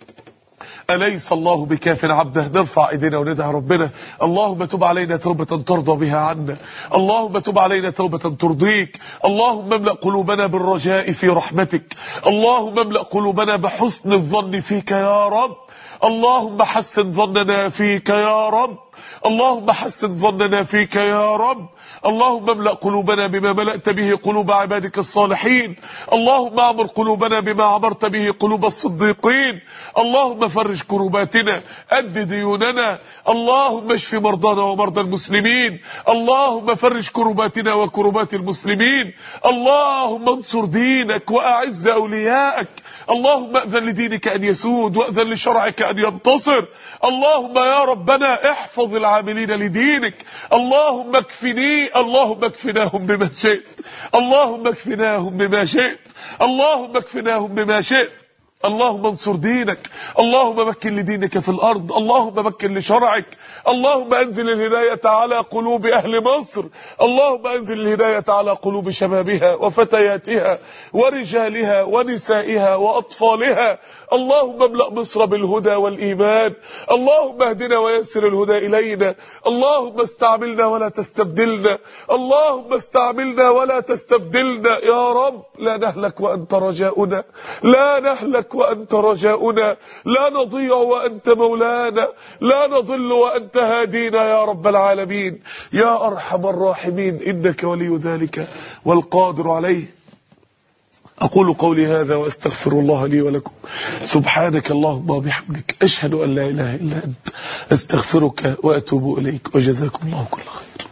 أليس الله بكاف عبده. نرفع ايدينا وندعي ربنا، اللهم تب علينا توبة ترضى بها عنا، اللهم تب علينا توبة ترضيك، اللهم املأ قلوبنا بالرجاء في رحمتك، اللهم املأ قلوبنا بحسن الظن فيك يا رب. اللهم حسن ظننا فيك يا رب، اللهم حسن ظننا فيك يا رب. اللهم املأ قلوبنا بما ملأت به قلوب عبادك الصالحين، اللهم اعمر قلوبنا بما عمرت به قلوب الصديقين. اللهم فرج كرباتنا، أد ديوننا، اللهم اشف مرضانا ومرضى المسلمين، اللهم فرج كرباتنا وكربات المسلمين. اللهم انصر دينك وأعز أولياءك، اللهم أذن لدينك أن يسود وأذن لشرعك أن ينتصر. اللهم يا ربنا احفظ العاملين لدينك، اللهم اللهم اكفناهم بما شئت، اللهم اكفناهم بما شئت، اللهم اكفناهم بما شئت. اللهم انصر دينك، اللهم مكن لدينك في الأرض، اللهم مكن لشرعك. اللهم أنزل الهداية على قلوب أهل مصر، اللهم أنزل الهداية على قلوب شبابها وفتياتها ورجالها ونسائها وأطفالها. اللهم املأ مصر بالهدى والإيمان، اللهم اهدنا ويسر الهدى إلينا. اللهم استعملنا ولا تستبدلنا، اللهم استعملنا ولا تستبدلنا يا رب. لا نهلك وأنت رجاؤنا، لا نهلك وأنت رجاؤنا، لا نضيع وأنت مولانا، لا نضل وأنت هادينا يا رب العالمين يا أرحم الراحمين، إنك ولي ذلك والقادر عليه. أقول قولي هذا وأستغفر الله لي ولكم. سبحانك اللهم وبحمدك، أشهد أن لا إله إلا أنت، أستغفرك وأتوب إليك، وجزاكم الله كل خير.